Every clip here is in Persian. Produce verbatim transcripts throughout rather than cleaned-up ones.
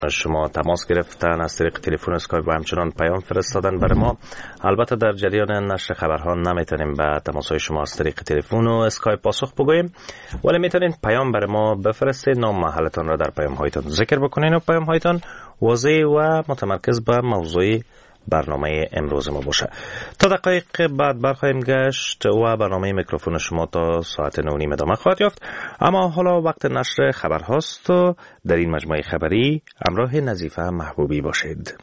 شما تماس گرفتن از طریق تلفن، اسکایپ و همچنان پیام فرستادن برای ما. البته در جریان نشر خبرها نمیتونیم به تماس‌های شما از طریق تلفن و اسکایپ پاسخ بگوییم، ولی میتونین پیام برای ما بفرستید، نام محلتان را در پیام هایتان ذکر بکنین و پیام هایتان واضح و متمرکز به موضوع برنامه امروز ما باشه. تا دقایق بعد برخواهیم گشت و برنامه میکروفون شما تا ساعت نه و نیم ادامه خواهد یافت. اما حالا وقت نشر خبر هاست و در این مجموعه خبری همراه نظیفه محبوبی باشید.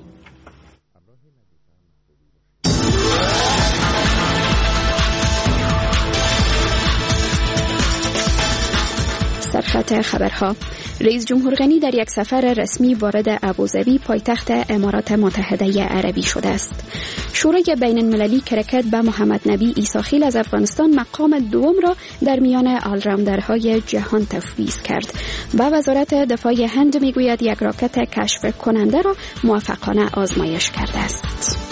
سرخط خبرها. رئیس جمهور غنی در یک سفر رسمی وارد ابوظبی پایتخت امارات متحده عربی شده است. شورای بین المللی کرکت به محمد نبی عیساخیل از افغانستان مقام دوم را در میان آلراوندرهای جهان تفویض کرد و وزارت دفاع هند میگوید یک راکت کشف کننده را موفقانه آزمایش کرده است.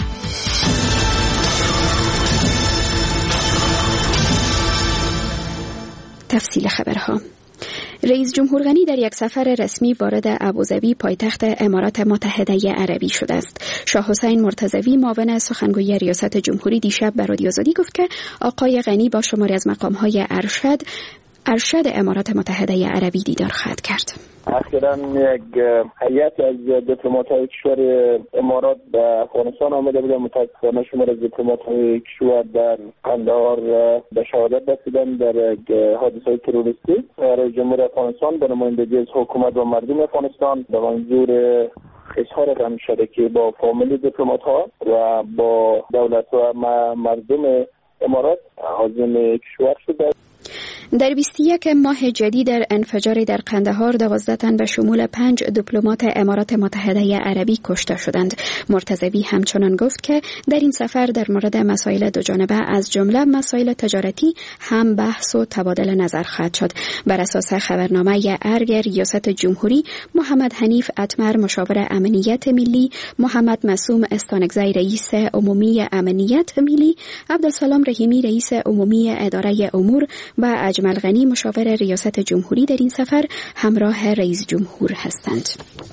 تفصیل خبرها. رئیس جمهور غنی در یک سفر رسمی وارد ابوظبی پایتخت امارات متحده عربی شده است. شاه حسین مرتضوی معاون سخنگوی ریاست جمهوری دیشب به رادیو آزادی گفت که آقای غنی با شماری از مقام‌های ارشد ارشد امارات متحده عربی دیدار خواهد کرد. اخیراً یک هیئت از دیپلمات‌های کشور امارات به افغانستان آمده بودند. متاسفانه شمار از دیپلمات‌های کشور در قندهار به شهادت رسیدند در حادثه تروریستی. رئیس جمهور افغانستان به نمایندگی از حکومت و مردم افغانستان به منظور اظهار غم‌شدگی با فامیل دیپلمات‌ها و با دولت و مردم امارات عازم کشور شده. در بیست و یک ماه جدید در انفجار در قندهار دوازده تن به شمول پنج دیپلمات امارات متحده عربی کشته شدند. مرتضوی همچنان گفت که در این سفر در مورد مسائل دو جانبه از جمله مسائل تجارتی هم بحث و تبادل نظر خواهد شد. بر اساس خبرنامه ارگ ریاست جمهوری، محمد حنیف اتمر مشاور امنیت ملی، محمد معصوم استانکزی رئیس عمومی امنیت ملی، عبدالسلام رحیمی رئیس عمومی اداره امور و اجمل غنی مشاور ریاست جمهوری در این سفر همراه رئیس جمهور هستند.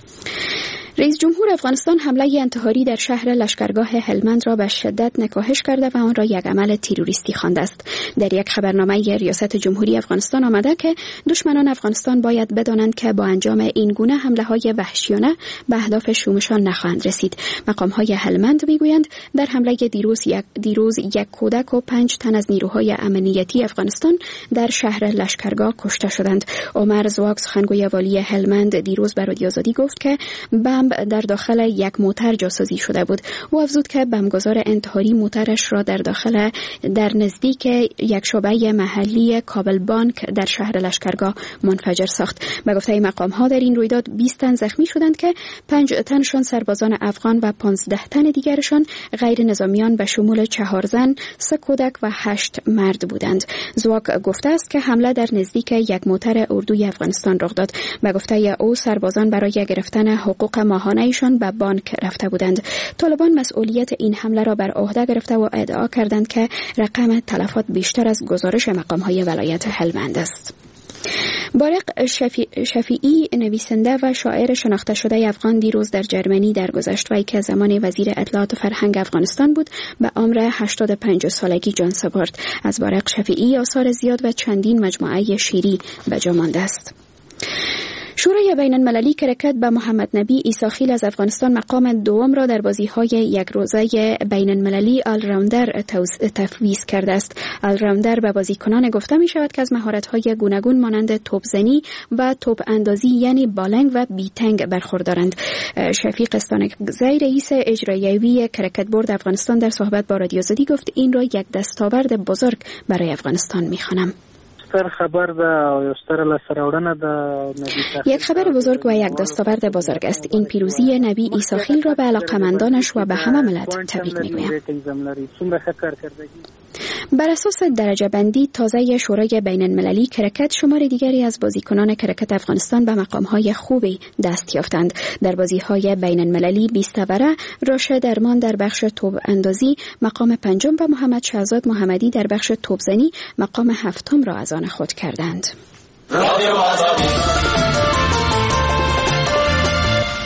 رئیس جمهور افغانستان حمله انتحاری در شهر لشکرگاه هلمند را به شدت نکاهش کرده و آن را یک عمل تروریستی خوانده است. در یک خبرنامه ریاست جمهوری افغانستان آمده که دشمنان افغانستان باید بدانند که با انجام این گونه حمله‌های وحشیانه به اهداف شومشان نخواهند رسید. مقام‌های هلمند میگویند در حمله دیروز یک دیروز یک کودک و پنج تن از نیروهای امنیتی افغانستان در شهر لشکرگاه کشته شدند. عمر زواک سخنگوی والی هلمند دیروز به رادیو آزادی گفت که بمب در داخل یک موتر جاسازی شده بود. او افزود که بمبگذار انتحاری موترش را در داخل در نزدیک یک شعبه محلی کابل بانک در شهر لشکرگاه منفجر ساخت. به گفته مقام‌ها در این رویداد بیست تن زخمی شدند که پنج تنشان سربازان افغان و پانزده تن دیگرشان غیر نظامیان به شمول چهار زن، سه کودک و هشت مرد بودند. زواک گفته است که حمله در نزدیک یک موتر اردوی افغانستان رخ داد. به گفته او سربازان برای گرفتن حقوق ماهانه‌شان به بانک رفته بودند. طالبان مسئولیت این حمله را بر عهده گرفته و ادعا کردند که رقم تلفات بیشتر از گزارش مقام‌های ولایت هلمند است. بارق شفی... شفیعی نویسنده و شاعر شناخته شده افغان دیروز در جرمنی درگذشت. وی که زمان وزیر اطلاعات و فرهنگ افغانستان بود به عمر هشتاد و پنج سالگی جان سپرد. از بارق شفیعی آثار زیاد و چندین مجموعه شعری به جا مانده است. شورای بین المللی کرکت به محمد نبی عیساخیل از افغانستان مقام دوم را در بازی‌های یک روزه بین المللی آلراوندر تفویض کرده است. آلراوندر به بازیکنان گفته می شود که از مهارت‌های گوناگون مانند توپزنی و توپ اندازی یعنی بالنگ و بیتنگ برخوردارند. شفیق استانکزی رئیس اجرایی کرکت بورد افغانستان در صحبت با رادیو آزادی گفت این را یک دستاورد بزرگ برای افغانستان می‌خوانم. خبر ده یک خبر بزرگ و یک دستاورد بزرگ است. این پیروزی نبی عیساخیل را به علاقمندانش و به همه ملت تبریک میگویم. بر اساس درجه بندی تازه شورای بین المللی کرکت شمار دیگری از بازیکنان کرکت افغانستان به مقام‌های خوبی دست یافتند. در بازی‌های بین المللی بیستوره راشد درمان در بخش توپ اندازی مقام پنجم و محمد شهزاد محمدی در بخش توپزنی مقام هفتم را از آن خود کردند.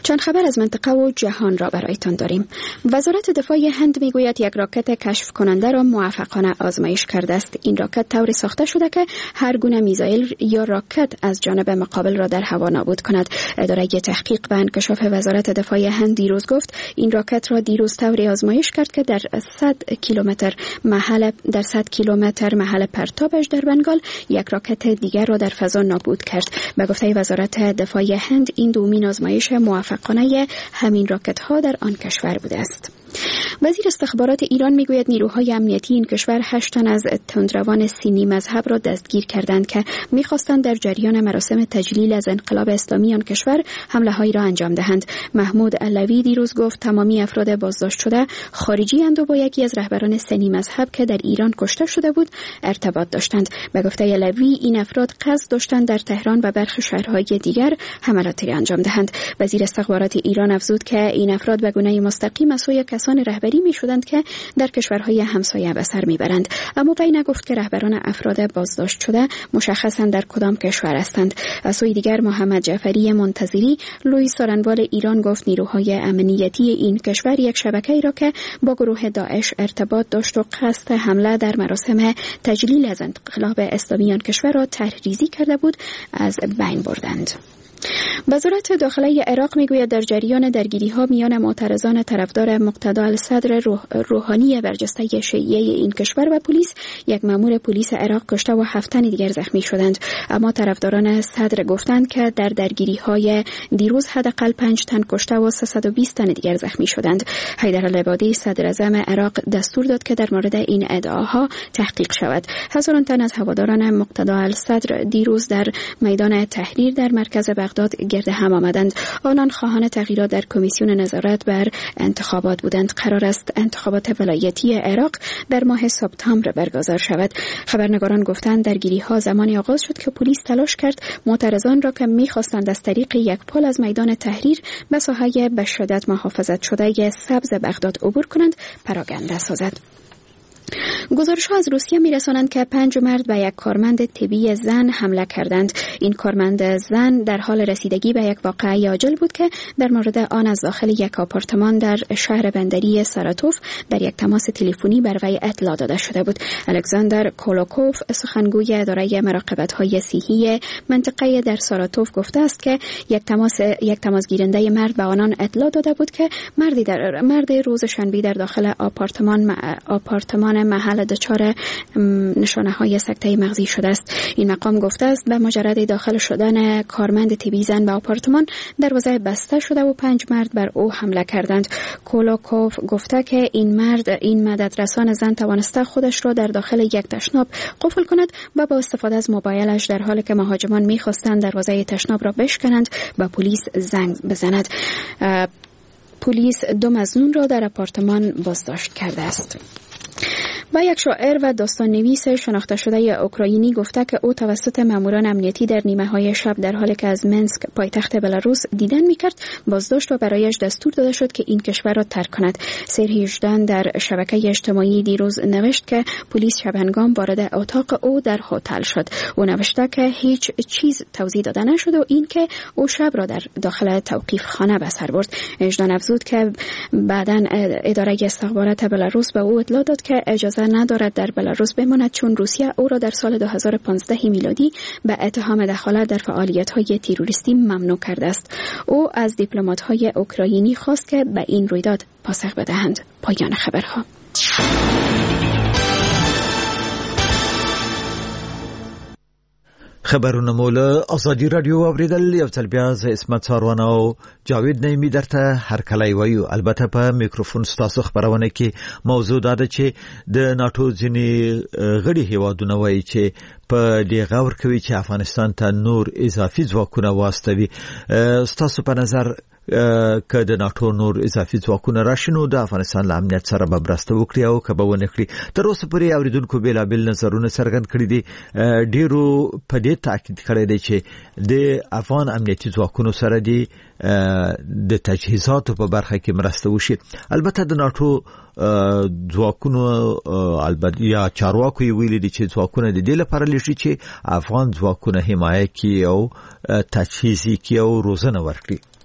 چند خبر از منطقه و جهان را برایتان داریم. وزارت دفاع هند میگوید یک راکت کشف کننده را موفقانه آزمایش کرده است. این راکت طوری ساخته شده که هر گونه میزایل یا راکت از جانب مقابل را در هوا نابود کند. اداره تحقیق و انکشاف وزارت دفاع هند دیروز گفت این راکت را دیروز طوری آزمایش کرد که در صد کیلومتر محل در صد کیلومتر محل پرتابش در بنگال یک راکت دیگر را در فضا نابود کرد. به گفته وزارت دفاع هند این دومین آزمایش موفقانه همین راکت ها در آن کشور بوده است. وزیر استخبارات ایران میگوید نیروهای امنیتی این کشور هشت تن از تندروان سنی مذهب را دستگیر کردند که میخواستند در جریان مراسم تجلیل از انقلاب اسلامی آن کشور حمله هایی را انجام دهند. محمود علوی دیروز گفت تمامی افراد بازداشت شده خارجی اند و با یکی از رهبران سنی مذهب که در ایران کشته شده بود ارتباط داشتند. به گفته علوی این افراد قصد داشتند در تهران و برخی شهرهای دیگر حملاتی انجام دهند. وزیر استخبارات ایران افزود که این افراد به گونه مستقیم از سوی کسان رهبری می شدند که در کشورهای همسایه به سر می برند، اما وی نگفت که رهبران افراد بازداشت شده مشخصاً در کدام کشور هستند. از سوی دیگر محمد جعفری منتظری لوی سارنوال ایران گفت نیروهای امنیتی این کشور یک شبکه‌ای را که با گروه داعش ارتباط داشت و قصد حمله در مراسم تجلیل از انقلاب اسلامی آن کشور را طرح‌ریزی کرده بود از بین بردند. وزارت داخلی عراق میگوید در جریان درگیری‌ها میان معترضان طرفدار مقتدا الصدر روحانی برجسته شیعه این کشور و پلیس یک مأمور پلیس عراق کشته و هفت تن دیگر زخمی شدند، اما طرفداران صدر گفتند که در درگیری‌های دیروز حداقل پنج تن کشته و سیصد و بیست تن دیگر زخمی شدند. حیدر العبادی صدر اعظم عراق دستور داد که در مورد این ادعاها تحقیق شود. هزاران تن از هواداران مقتدا الصدر دیروز در میدان تحریر در مرکز بغداد گرد هم آمدند. آنان خواهان تغییرات در کمیسیون نظارت بر انتخابات بودند. قرار است انتخابات ولایتی عراق در ماه سپتامبر برگزار شود. خبرنگاران گفتند درگیری‌ها زمانی آغاز شد که پلیس تلاش کرد معترضان را که می‌خواستند از طریق یک پل از میدان تحریر به ساحه به شدت محافظت شده سبز بغداد عبور کنند پراگنده سازد. گزارش‌ها از روسیه می‌رسانند که پنج مرد به یک کارمند طبی زن حمله کردند. این کارمند زن در حال رسیدگی به یک واقعه عاجل بود که در مورد آن از داخل یک آپارتمان در شهر بندری ساراتوف در یک تماس تلفنی بر وی اطلاع داده شده بود. الکساندر کولوکوف سخنگوی اداره مراقبت‌های صحی منطقه در ساراتوف گفته است که یک تماس یک تماس گیرنده مرد به آنان اطلاع داده بود که مردی در مرد روز شنبه در داخل آپارتمان آپارتمان محل دچار نشانه‌های سکته مغزی شده است. این مقام گفته است به مجرد داخل شدن کارمند طبی زن به آپارتمان دروازه بسته شده و پنج مرد بر او حمله کردند. کولوکوف گفته که این مرد این مددرسان زن توانسته خودش را در داخل یک تشناب قفل کند و با استفاده از موبایلش در حالی که مهاجمان می‌خواستند دروازه تشناب را بشکنند به پلیس زنگ بزند. پلیس دو مظنون را در آپارتمان بازداشت کرده است. و یک شاعر و داستان نویس شناخته شده اوکراینی گفته که او توسط ماموران امنیتی در نیمه های شب در حالی که از منسک پایتخت بلاروس دیدن میکرد بازداشت و برایش دستور داده شد که این کشور را ترک کند. سرهی ژدان در شبکه اجتماعی دیروز نوشت که پلیس شبهنگام وارد اتاق او در هتل شد. او نوشته که هیچ چیز توضیح داده نشد و این که او شب را در داخل توقیف خانه به سر برد. ژدان افزود که بعداً اداره استخبارات بلاروس به او اطلاع داد که اجازه ندارد در بلاروس بماند چون روسیه او را در سال دو هزار و پانزده میلادی به اتهام دخالت در فعالیت‌های تروریستی ممنوع کرده است. او از دیپلمات‌های اوکراینی خواست که به این رویداد پاسخ بدهند. پایان خبرها. خبرونه مولا ازادي رادیو اوریدل یو تل بیا ز اسمت ساروان او جاوید نیمی درته هر کله وایو. البته په میکروفون ستاسو خبرونه کې موضوع ده چې د ناتو ځینی غړي هیوادونه وایي چې په دې غور کوي چې افغانستان ته نور اضافي ځواکونه واستوي. ستاسو په نظر که د ناتو نور اضافي ځواکونه راشي نو د افغانستان له امنیت سره به مرسته وکړي او که به ونه کړي؟ تر اوسه پورې اوریدونکو بېلابېل نظرونه څرګند کړي دي. ډېرو په دې تاکید کړی دی چې د افغان امنیتي ځواکونو سره دي د تجهیزاتو په برخه کې مرسته وشي. البته د ناتو ځواکونو البته یا چارواکو یې ویلي دي چې ځواکونه د دې لپاره لېږي چې افغان ځواکونه حمایه کړي او تجهیزي کړي او روزنه ورکړي.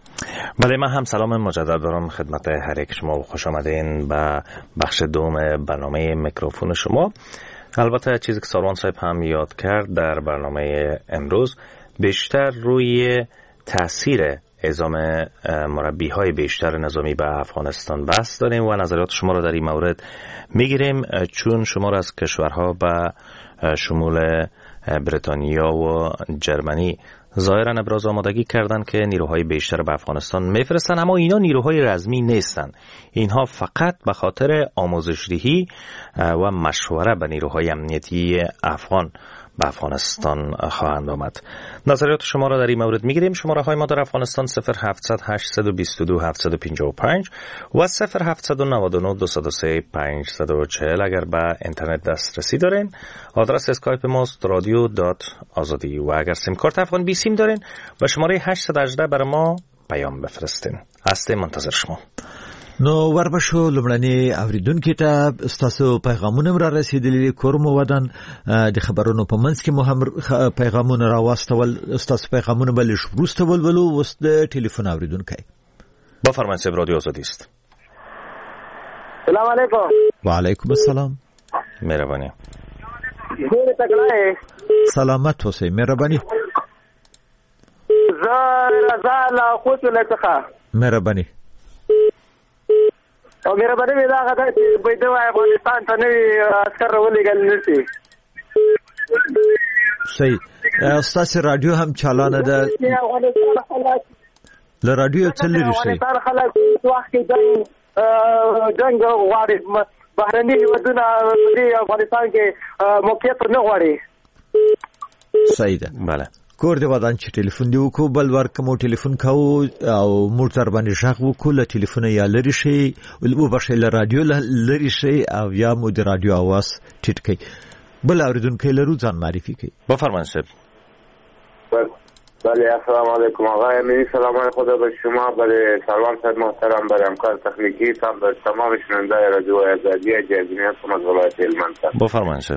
بله، من هم سلام مجدد دارم خدمت هر یک شما و خوش آمدین به بخش دوم برنامه میکروفون شما. البته چیزی که ساروان صاحب هم یاد کرد در برنامه امروز بیشتر روی تاثیر اعزام مربی های بیشتر نظامی به افغانستان بحث داریم و نظریات شما را در این مورد میگیریم، چون شما را از کشورها به شمول بریتانیا و جرمنی ظاهرا ابراز آمادگی کردند که نیروهای بیشتر به افغانستان میفرستن، اما اینا نیروهای رزمی نیستن. اینها فقط به خاطر آموزش‌دهی و مشوره به نیروهای امنیتی افغان به افغانستان خواهند آمد. نظریات شما را در این مورد میگیریم. شماره های ما در افغانستان صفر هفتصد هشتصد و بیست و دو هفتصد و پنجاه و پنج و صفر هفتصد و نود و نه دویست و سه پانصد و چهل. اگر به اینترنت دسترسی دارین آدرس اسکایپ ماست رادیو دات آزادی و اگر سیم کارت افغان بی سیم دارین و شماره هشتصد و هجده برای ما پیام بفرستین. هستیم منتظر شما. نو وربشو لمړنی اوریدونکو ته ستاسو پیغامونه را رسیدلي کوم ودان د خبرونو په منځ کې مو هم پیغامونه را واستول. ستاسو پیغامونه بل شروست ولولو وس د ټلیفون اوریدونکو با فرمایش رادیو آزادی است. سلام علیکم. و علیکم السلام. مهربانی. ډیر تکړه سلامت اوسئ. مهربانی. زه رضا لا خوت لکه. مهربانی. او مهرباني مې دا غدا چې بيد افغانستان ته نوی عسكر ولېږل نشي. صحیح. ستاسو رادیو هم چالانه ده. له رادیو څه لري شي؟ افغانستان خلک وخت جنگ جنگ غواړي، بهرني هیوادونه په افغانستان کې موقعیت نه غواړي. صحیح ده. بله. کور دی ودان چې ټلیفون دی وکړو بل ورکه مو ټلیفون کاو او موټر باندې ژغ وکړو له ټلیفون یا لری شي او بشي له رادیو لری شي او یا مو د رادیو आवाज ټیټ کړي. بل اوریدونکو لرو ځان معرفي کړي. با فرمایش. بله السلام علیکم آقای امینی، سلام خدا به شما، برای سلام صاحب محترم، برای همکار تکنیکی تام، برای تمام شنوندگان رادیو آزادی جزیره هستم از ولایت هلمند. با فرمایش.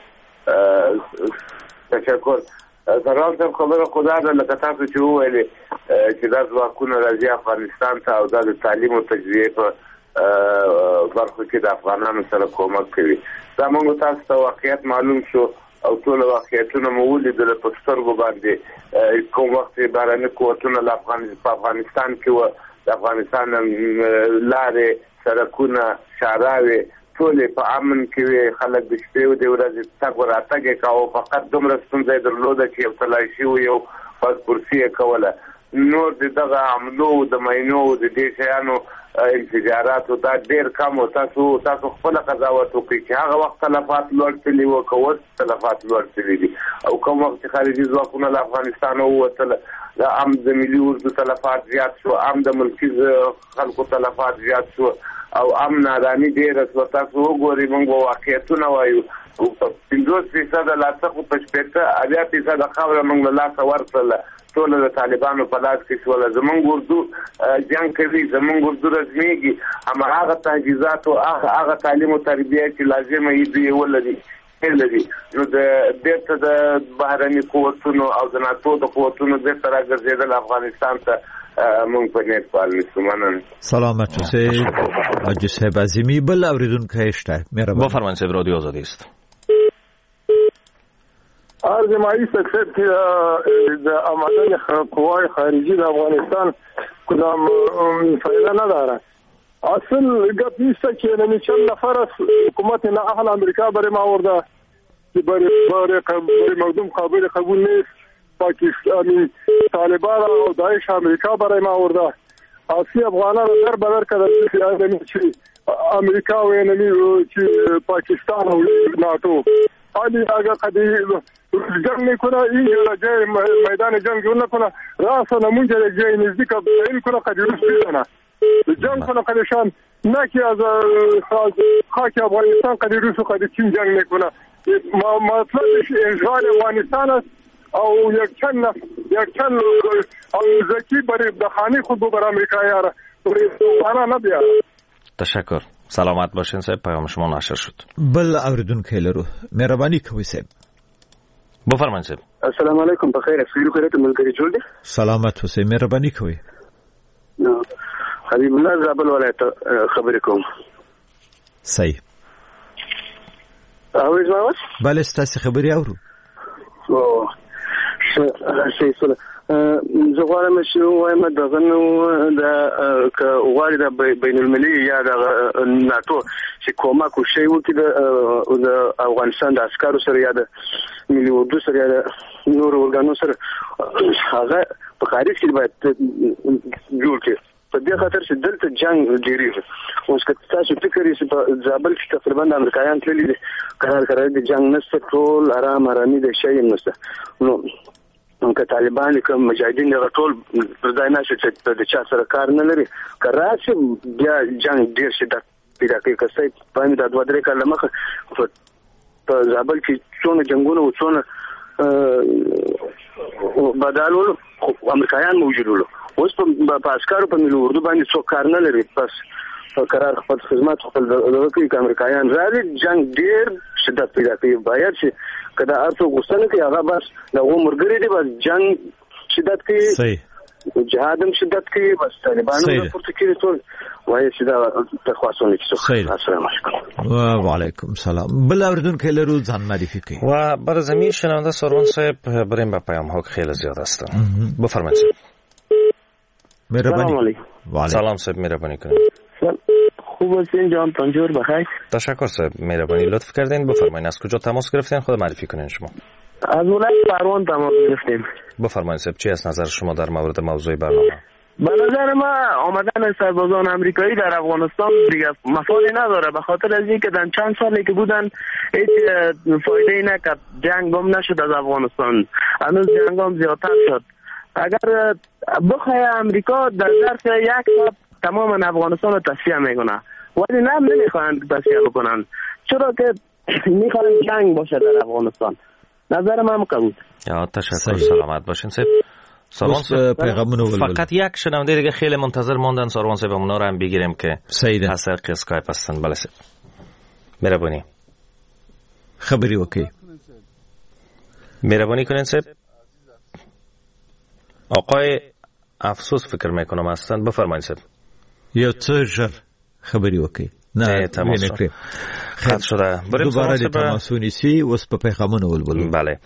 تشکر. سلام صاحب خبر خدا ده لکه تاسو چې وویلې چې دا ځواکونه راځي افغانستان ته او دا د تعلیم او تجزیه په برخو کې د افغانانو سره کومک کوي. دا موږ تاسو ته واقعیت معلوم شو او ټول واقعیتونه مو ولیدل په سترګو باندې کوم وخت بهرني قوتونه له افغانستان کې و د افغانستان لارې سړکونه شاراوي ټول په امن کې خلک د شپې او د ورځې تګ وراتګ کاوه، فقط دومره ستونزه درلوده چې یو تلاشي او یو پاسپورتي کوله. نور دغه عملو د ماینو د دې شیانو انفجارات او دا ډیر کم او تاسو تاسو خپل قضاوت وکړئ چې هغه وخت تلفات لوړ تللی و کوت تلفات لوړ تللی دي او کوم وخت خارجي ځواکونه له افغانستان ووتل د عام د ملي اردو تلفات زیات شو، عام د ملکي خلکو تلفات زیات شو او عام نادانی ډیره شو. تاسو وګورئ موږ واقعیتونه وایو او په پنځوس فیصد لا څخه په شپږ اویا فیصد خبره موږ له لاسه ورکړله ټول د طالبانو په لاس کې شول. زمونږ اردو جنگ کوي، زمونږ اردو رسميږي، اما هغه تجهیزات او هغه تعلیم او تربیه چې لازمه یې دی ولدي لري نو د دې د بهرني قوتونو او د ناتو د قوتونو د سره ګرځیدل افغانستان ته مونږ په نیت پال نسمنن. سلامت اوسئ. حاجی صاحب عظیمی بل اوریدونکو شته. مهرباني. با فرمایش رادیو آزادی است. عرض مایی سکسد که د آمدن قوای خارجی در افغانستان کدام فایده نداره. اصل گپ نیست که نمی چند نفر از حکومت نااهل امریکا برای ما آورده که برای برای مردم قابل قبول نیست. پاکستانی طالبان او داعش امریکا برای ما آورده. اسی افغانان در بدر کردن چې امریکا و نمی چې پاکستان او ناتو علی اگر قدی جنگ میکنه این جای میدان جنگ نکنه راست نمونج جای نزدیک این کنه قدی روس بیدنه جنگ کنه قدیشان نه که از خاک افغانستان قدی روس و قدی چین جنگ میکنه. مطلبش اشغال افغانستان است او یک چند یک چند زکی برای دخانی خود بر امریکا یاره برای نه بیاره. تشکر. سلامت باشین صاحب، پیام شما نشر شد. بل اوریدونکو لرو. مهرباني کوئ صاحب. بفرمایئ صاحب. السلام علیکم، بخیر. خیر خیرت ملګری جوړ دي. سلامت اوسئ. مهرباني کوئ. نو حبیب الله زابل ولایت خبرې کوم. صحیح. اوریز ما واس؟ بله ستاسو خبرې اورو. او شي سره زه غواړم چې وایم دغه نو د غواړي د بین المللي یا د ناتو چې کومه کو شی وکړي د افغانستان د عسکرو سره یا د ملي اردو سره یا د نور اورګانو سره هغه په خارج کې باید جوړ کړي. په دې خاطر چې دلته جنگ ډیریږي. اوس که تاسو فکر یې په زابل کې تقریبا د امریکایان تللي دي قرار قرار دي جنگ نشته ټول آرام آرامي د شي نشته. نو که طالبان کوم مجاهدین دغه ټول پردای نشي چې د چا سره کار نه لري کراچي بیا جنگ ډیر شدت پیدا کوي. که څه باندې د دوه درې کال مخه په زابل کې څونه جنگونه او څونه بدالول امریکایان موجود ول. اوس په عسکرو په ملي اردو باندې څوک کار نه لري. پس قرار خپل خدمات خپل دغه کوي که امریکایان راځي جنگ ډیر شدت پیدا کوي. باید چې کله ارڅو غوښتنه کوي هغه بس دغه مرګري دی بس جنگ شدت کوي. صحیح. جهاد هم شدت کوي بس طالبانو پورته کوي ټول وایي چې دا تخواصونه کیسه. السلام علیکم. و علیکم السلام. بل اردن که لرو ځان معرفی کوي. و بر زمین شنونده سروان صاحب بریم به پیام ها خیلی زیاد هستن. بفرمایید. مهربانی. سلام صاحب مهربانی کنید. خوب هستین جان پنجور بخیر. تشکر صاحب مهربانی لطف کردین. بفرمایید از کجا تماس گرفتین خود معرفی کنین شما. از ولایت پروان تماس گرفتیم. بفرمایید صاحب چی است نظر شما در مورد موضوع برنامه؟ به نظر ما آمدن سربازان آمریکایی در افغانستان دیگه مفادی نداره به خاطر از اینکه در چند سالی که بودن هیچ فایده نکرد. جنگ گم نشد از افغانستان. هنوز جنگ هم زیادتر شد. اگر بخواه امریکا در ظرف یک سال تمام افغانستان رو تصفیه میکنه ولی نه نمیخواهند تصفیه بکنن چرا که میخواهند جنگ باشه در افغانستان. نظر من قبول. یا تشکر سلامت باشین صاحب. سروان فقط یک شنونده دیگه خیلی منتظر ماندن سروان صاحب اونا رو هم بگیریم که سیده از طریق اسکایپ هستن. بله صاحب مهربانی خبری وکی مهربانی کنین صاحب. آقای افسوس فکر میکنم هستن. بفرمایید صاحب. یا چه خبری وکی نه تماس خط شده. دوباره دی تماسونی سی وست په پیغامونو ولولو. بله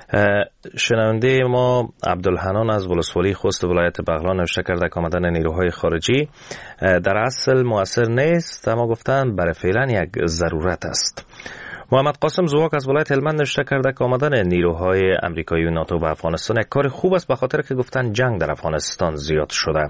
شنونده ما عبدالحنان از ولسوالی خوست ولایت بغلان نوشته کرده که آمدن نیروهای خارجی در اصل مؤثر نیست اما گفتن برای فعلا یک ضرورت است. محمد قاسم زواک از ولایت هلمند نوشته کرده که آمدن نیروهای امریکایی و ناتو به افغانستان یک کار خوب است به خاطر که گفتن جنگ در افغانستان زیاد شده.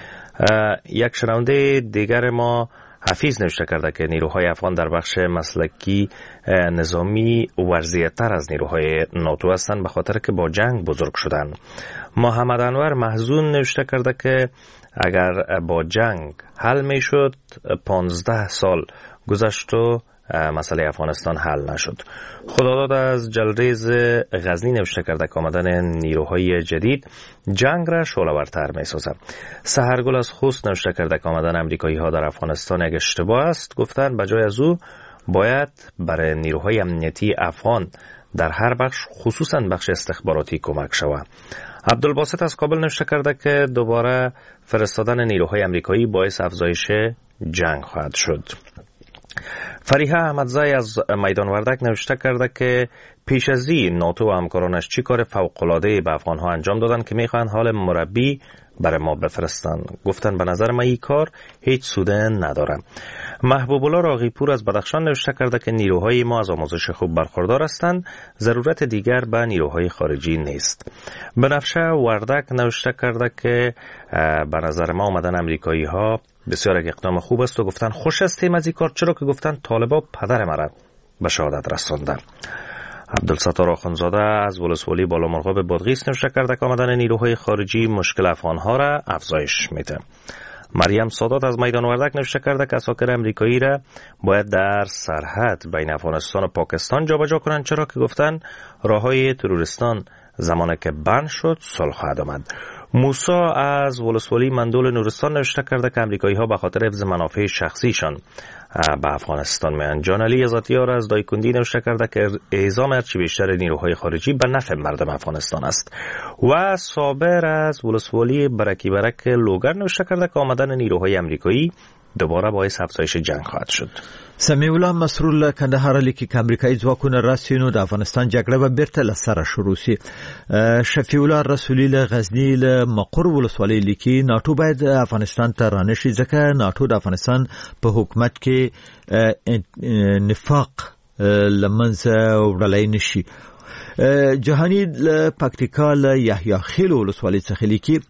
یک شنونده دیگر ما حفیظ نوشته کرده که نیروهای افغان در بخش مسلکی نظامی ورزیدتر از نیروهای ناتو هستند به خاطر که با جنگ بزرگ شدن. محمد انور محزون نوشته کرده که اگر با جنگ حل می شد پانزده سال گذشت و مسئله افغانستان حل نشد. خداداد از جلریز غزنی نوشته کرده که آمدن نیروهای جدید جنگ را شعله‌ورتر می‌سازد. سحرگل از خوست نوشته کرده که آمدن امریکایی ها در افغانستان یک اشتباه است. گفتن بجای از او باید برای نیروهای امنیتی افغان در هر بخش خصوصا بخش استخباراتی کمک شود. عبدالباسط از کابل نوشته کرده که دوباره فرستادن نیروهای امریکایی باعث افزایش جنگ خواهد شد. فریحه احمدزای از میدان وردک نوشته کرده که پیش از این ناتو و همکارانش چی کار فوق‌العاده به افغان‌ها انجام دادن که میخوان حال مربی برای ما بفرستن. گفتن به نظر ما این کار هیچ سود نداره. محبوب الله راغیپور از بدخشان نوشته کرده که نیروهای ما از آموزش خوب برخوردار هستند، ضرورت دیگر به نیروهای خارجی نیست. بنفشه وردک نوشته کرده که به نظر ما آمدن امریکایی ها بسیار یک اقدام خوب است و گفتن خوش هستیم از این کار چرا که گفتن طالبا پدر مرا به شهادت رساندن. عبدالستار آخوندزاده از ولسوالی بالامرغاب بادغیس نوشته کرده که آمدن نیروهای خارجی مشکل افغانها را افزایش میده. مریم سادات از میدان وردک نوشته کرده که اساکر امریکایی را باید در سرحد بین افغانستان و پاکستان جابجا کنند چرا که گفتن راههای تروریستان زمانی که بند شد صلح خواهد آمد. موسی از ولسوالی مندول نورستان نوشته کرده که امریکایی ها به خاطر حفظ منافع شخصیشان به افغانستان میان. جان علی ذاتیار از دایکندی نوشته کرده که اعزام هرچی بیشتر نیروهای خارجی به نفع مردم افغانستان است. و صابر از ولسوالی برکی برک لوگر نوشته کرده که آمدن نیروهای امریکایی دوباره باعث افزایش جنگ خواهد شد. سمیع الله مسرور کندهار لیکي که امریکایي ځواکونه راسي نو د افغانستان جګړه به بیرته له سره شروع شي. شفیع الله رسولي له غزني له مقر ولسوالۍ لیکي ناټو باید افغانستان ته رانشي ځکه ناټو د افغانستان په حکومت کې نفاق لمنځه وړلی نشي. جهاني له پکتیکا له یحیی خیل ولسوالۍ څخه لیکي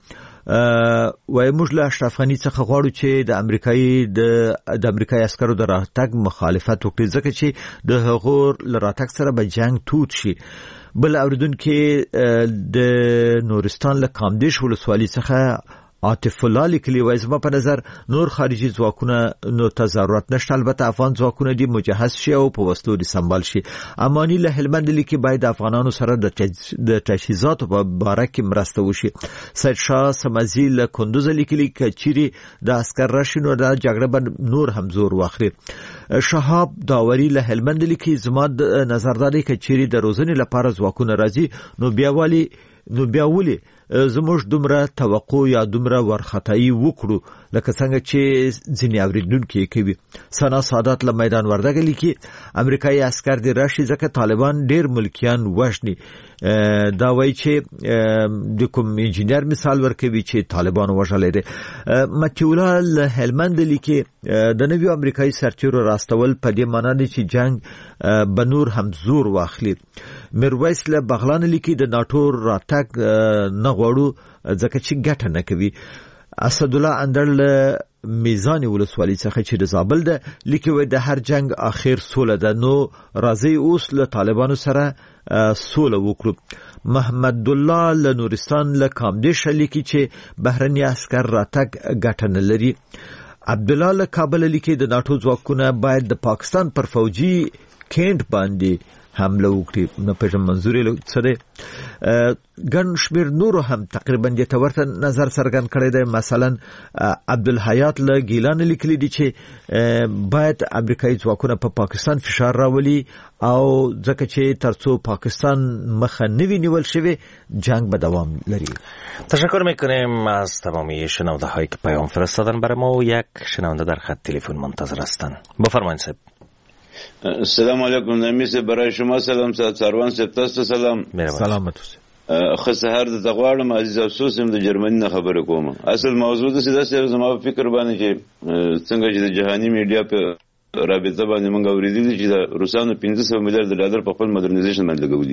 وای موږ له اشرف غنی څخه غواړو چې د امریکایي د امریکایي عسکرو د راتګ مخالفت وکړي ځکه چې د هغو له راتګ سره به جنگ تود شي. بل اوریدونکو د نورستان له کامدیش ولسوالۍ څخه عاطف الله لیکلی وای زما په نظر نور خارجي ځواکونه نو ته ضرورت نشته، البته افغان ځواکونه دي مجهز شي او په وسلو دي سمبال شي. امانی له هلمند لیکي باید افغانانو سره د تجهیزاتو په باره کې مرسته وشي. سید شاه سمزی له کندوز لیکلی چې چیرې د عسكر راشي نو د جګړه به نور هم زور واخلي. شهاب داوری له هلمند لیکي زما نظر دا دی چې چیرې د روزنې لپاره ځواکونه راځي نو بیا والی نو بیا ولي زموږ دومره توقع یا دومره ورخطایی وکړو لکه څنګه چې ځینې اوریدونکي کوي. سنا سادات له میدان وردګ لیکي امریکایي عسكر دی راشي ځکه طالبان ډیر ملکیان وژني. دا وایي چې د کوم انجینر مثال ورکوي چې طالبان وژلي دي. متیولا له هلمند لیکي د نویو امریکایي سرتیرو راستول په دې معنی دی چې جنگ به نور هم زور واخلي. میرویس له بغلان لیکي د ناټو راتګ نه غواړو ځکه چې ګټه نه کوي. اسد الله اندر له میزان ولسوالۍ څخه چې د زابل ده لیکي وای د هر جنگ اخر سوله ده نو راځي اوس له طالبانو سره سوله وکړو. محمد الله له نورستان له کامدیش لیکي چې بهرني عسكر راتګ ګټه نه لري. عبد الله له کابل لیکي د ناټو ځواکونه باید د پاکستان پر فوجي کینټ باندې حمله وکړي. نه پېژم منظوري لري. ګڼ شمېر نورو هم تقریبا دې ته ورته نظر څرګند کړی دی. مثلا عبدالحیات له ګیلان لیکلي دي چې باید امریکایي ځواکونه په پاکستان فشار راولي او ځکه چې ترڅو پاکستان مخه نوی نیول شوی جنگ به دوام لري. تشکر میکنیم از تمامی شنونده هایی که پیام فرستادن برای ما و یک شنونده در خط تلفن منتظر هستند. بفرمایید صاحب. السلام علیکم نمیسه برای شما سلام صاحب سروان صاحب تاسو سلام سلامت اوسئ. خو سهار د تغواړم عزیز افسوس هم د جرمني نه خبره کوم. اصل موضوع د سیده سره زما په فکر باندې چې څنګه چې د جهاني میډیا په رابطه باندې موږ اوریدلی چې د روسانو پنځه سوه میلیارډ ډالر په خپل مدرنایزیشن باندې لګولي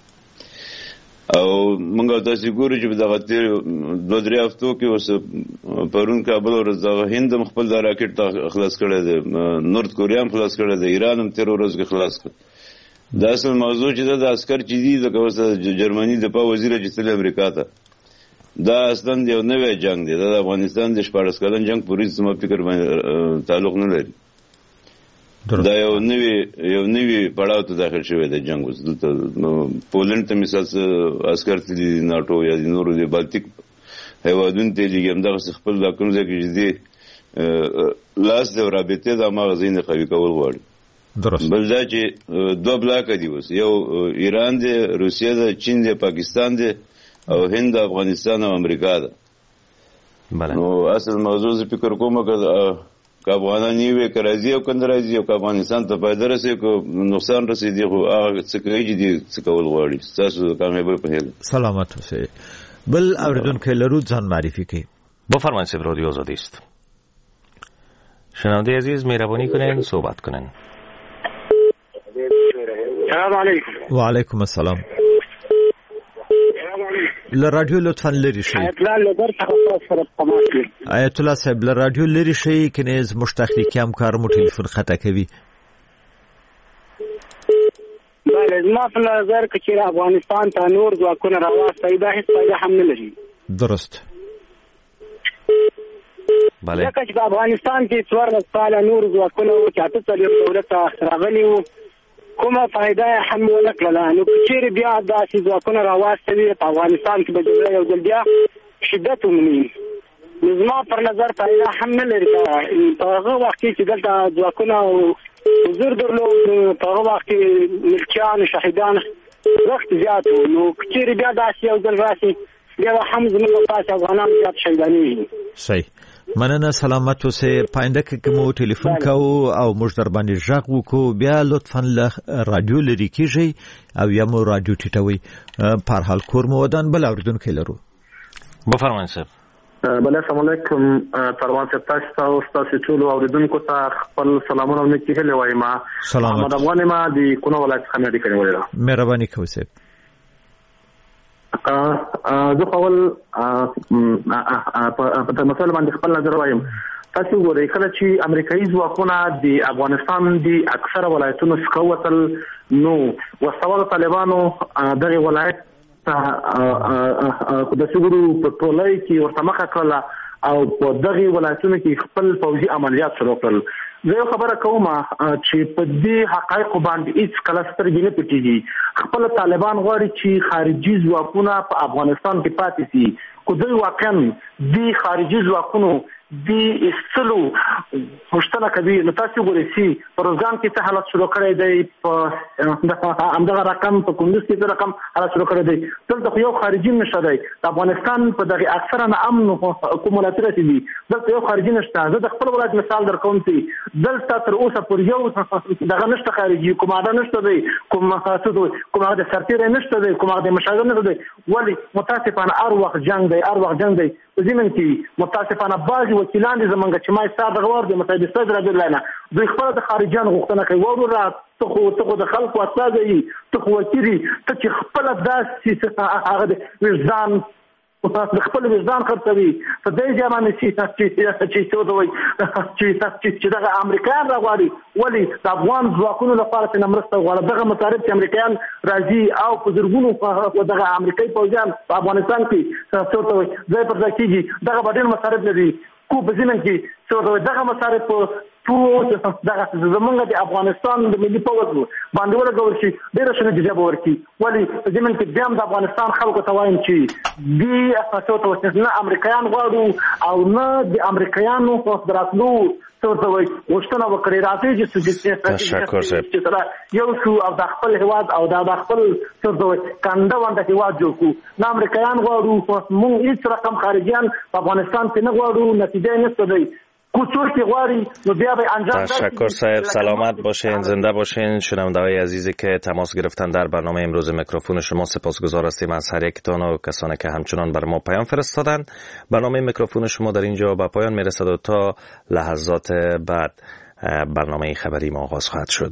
او موږ تاسو ګورو چې دغه تیر دوه درې هفتو کې اوس پرون کابل ورځ دغه هند خپل د راکټ خلاص کړی دی، نورت کوریا هم خلاص کړی دی، ایران هم تیر ورځ کې خلاص کړ. دا اصل موضوع چې د عسكر چې دي د جرمني د په وزیر چې تل امریکا ته دا اصلا یو نوې جنگ دی. د افغانستان د شپاړس کلن جنگ پوری زما فکر باندې تعلق نه لري. دا یو نوې یو نوې پړاو ته داخل شوی دی جنگ. اوس دلته پولند ته مثال عسكر دي ناټو یا د نورو د بالتیک هیوادونو ته لګي هم دغه خپل د کوم ځای کې دي لاس د رابطې د مغزین قوي کول غواړي. درست. بل دا چې دوه بلاک دي اوس، یو ایران دی، روسیه ده، چین دی، پاکستان دی او هند، افغانستان او امریکا ده. بله. نو اصل موضوع زه فکر کوم که که افغانان یې وي که راځي او که نه راځي او که افغانستان ته فایده رسوي که نقصان رسوي خو هغه څه کوي چې دي څه کول غواړي. ستاسو د کامیابۍ په هیله. سلامت اوسئ. بل اوریدونکی لرو ځان معرفي کړئ. بفرمایید صاحب رادیو آزادی است. شنونده عزیز مهربانی کنین صحبت کنین. سلام علیکم. و علیکم السلام. ل رادیو لطفا لری شي. آیت الله لبر څخه سره پماکي. آیت الله صاحب ل رادیو لری شي کنه از مشتخلي کم کار مو ټلیفون خطا کوي. بله ما په نظر کې چې افغانستان ته نور ځواکونه راوستي دا هیڅ فایده هم نه لري. درست. بله. ځکه چې په افغانستان کې څوارلس کاله نور ځواکونه و چې اته څلوېښت دولت راغلي وو کومه فایده هم ونه کړله. نو که چیرې بیا داسې ځواکونه راواستوي په افغانستان کې به جګړه یو ځل بیا شدت ومومي. زما پر نظر فایده هم نه لري. په هغه وخت کې چې دلته ځواکونه او حضور درلود، په هغه وخت کې ملکیان شهیدان وخت زیات و. نو کچېرې بیا داسې یو ځل راشي بیا هم زموږ لپاره افغانان زیات شهیدانېږي. صحیح، مننه، سلامت اوسې. پاینده کې کوم ټلیفون کوو او موږ در باندې غږ وکړو، بیا لطفا له رادیو لرې کیږئ او یا مو رادیو ټیټوئ. په هر حال کور مو ودان بل اوریدونکی لرو. بفرمایئ صاحب. بله، السلام علیکم. پروان صاحب تاسو او تاسو ټول اوریدونکو ته خپل سلامونه او نیکي هیله وایم. سلامات. محمد افغان ما د کونه ولایت څخه مې اړیکه نیولې ده. مهرباني کوئ صاحب. زه خپل په مسله باندې خپل نظر وایم. تاسو ګورئ کله چې امریکایي ځواکونه د افغانستان د اکثره ولایتونو څخه وتل، نو وسوال طالبانو دغه ولایت د سګورو په ټولای کې ورته مخه کړه او په دغه ولایتونو کې خپل فوجي عملیات شروع کړل. زه یو خبره کوم چې په دې حقایق باندې هیڅ کله سترګې نه پټېږي. خپل طالبان غواړي چې خارجي ځواکونه په افغانستان کې پاتې شي، خو دوی واقعا د خارجي ځواکونو د استلو پښتنه کوي. نو تاسو ګورئ چې په روزګان کې څه حالت شروع کړی دی، په همدغه رقم په کندوز کې څه رقم حالت شروع کړی دی. دلته یو خارجي نشته دی. د افغانستان په دغه اکثره نه امن کوم ولایتونه دي، دلته یو خارجي نشته. زه د خپل ولایت مثال درکوم چې دلته تر اوسه پر یو دغه نشته خارجي، کوم اډه نشته دی، کوم څه کوم هغه سرتیری نشته دی، کوم هغه مشاور نشته دی. ولی متاسفانه هر وخت جنگ دی، هر وخت جنگ دی. زمين کې متاسفانه بعض وکیلان دي زمونږ چې ما حساب غوړ دي متحد استاد رضی الله عنه دوی خپل د خارجيان غوښتنه کوي ورو ته خو ته د خلکو استاد یې ته خو وکیری ته چې خپل داسې هغه وزن د خپل وزن خرڅوي په دې ځمانه چې چې چې څه دوی چې چې دغه امریکایان راغلي ولی د افغان ځواکونو لپاره چې نمرسته غواړي دغه مطالب چې امریکایان راځي او په زرګونو دغه امریکایي پوځیان په افغانستان کې څه دوی ځای پر ځای کېږي دغه بدل مصارف لري کو په ځینن کې څه دوی دغه مصارف ټول دغه زمونږ د افغانستان د ملي پوځ باندې ولګول شي ډېر شنه جواب ورکړي ولی په ځمن کې بیا د افغانستان خلکو ته وایم چې دی اساسو ته نه امریکایان غواړو او نه د امریکایانو خو دراتلو څه ته وایي غوښتنه وکړي راځي چې چې یو شو او د خپل هواد او د خپل څه ته وایي کنده باندې هواد جوړ کو نه امریکایان غواړو موږ هیڅ رقم خارجيان په افغانستان کې نه غواړو نتیجه نشته دی تشکر صاحب سلامت باشین زنده باشین شنونده‌های عزیزی که تماس گرفتن در برنامه امروز میکروفون شما سپاسگزار هستیم از هر یکتان و کسانی که همچنان بر ما پیام فرستادن برنامه میکروفون شما در اینجا به پایان میرسد و تا لحظات بعد برنامه خبری ما آغاز خواهد شد.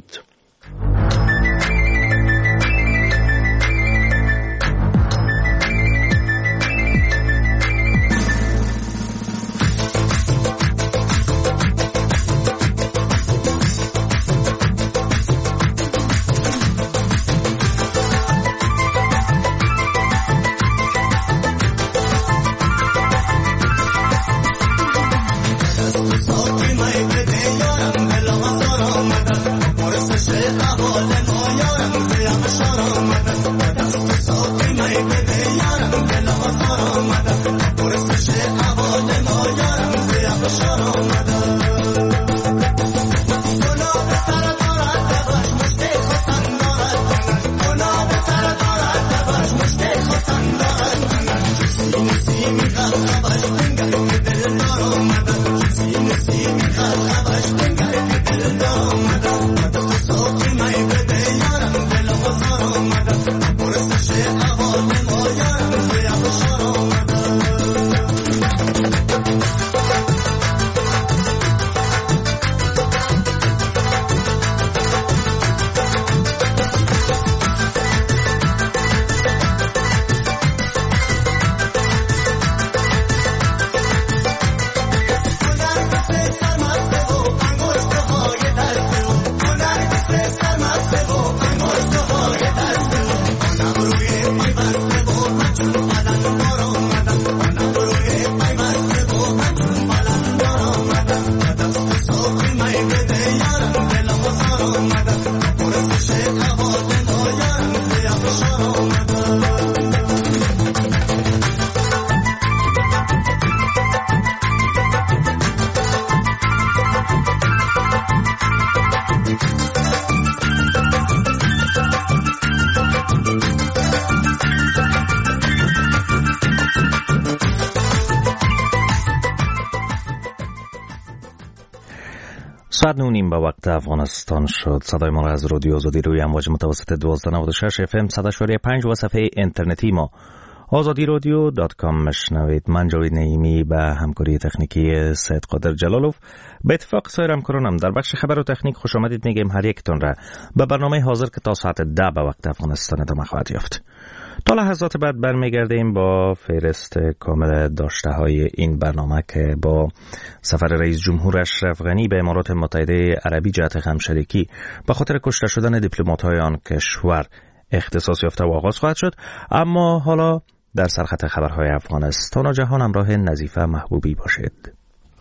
ساعت نو نیم به وقت افغانستان شد. صدای ما را از رادیو آزادی روی امواج متوسط دوازده نود و شش اف ام صد و پنج و صفحه اینترنتی ما آزادی رادیو دات کام مشنوید. من جاوید نعیمی به همکاری تکنیکی سید قادر جلالوف به اتفاق سایر همکارانم در بخش خبر و تکنیک خوش آمدید میگیم هر یکتون را به برنامه حاضر که تا ساعت ده به وقت افغانستان ادامه خواهد یافت. تا لحظات بعد برمیگردیم با فهرست کامل داشته های این برنامه که با سفر رئیس جمهور اشرف غنی به امارات متحده عربی جهت همشریکی به خاطر کشته شدن دیپلمات‌های آن کشور اختصاص یافته و آغاز خواهد شد. اما حالا در سرخط خبرهای افغانستان و جهان همراه نظیفه محبوبی باشید.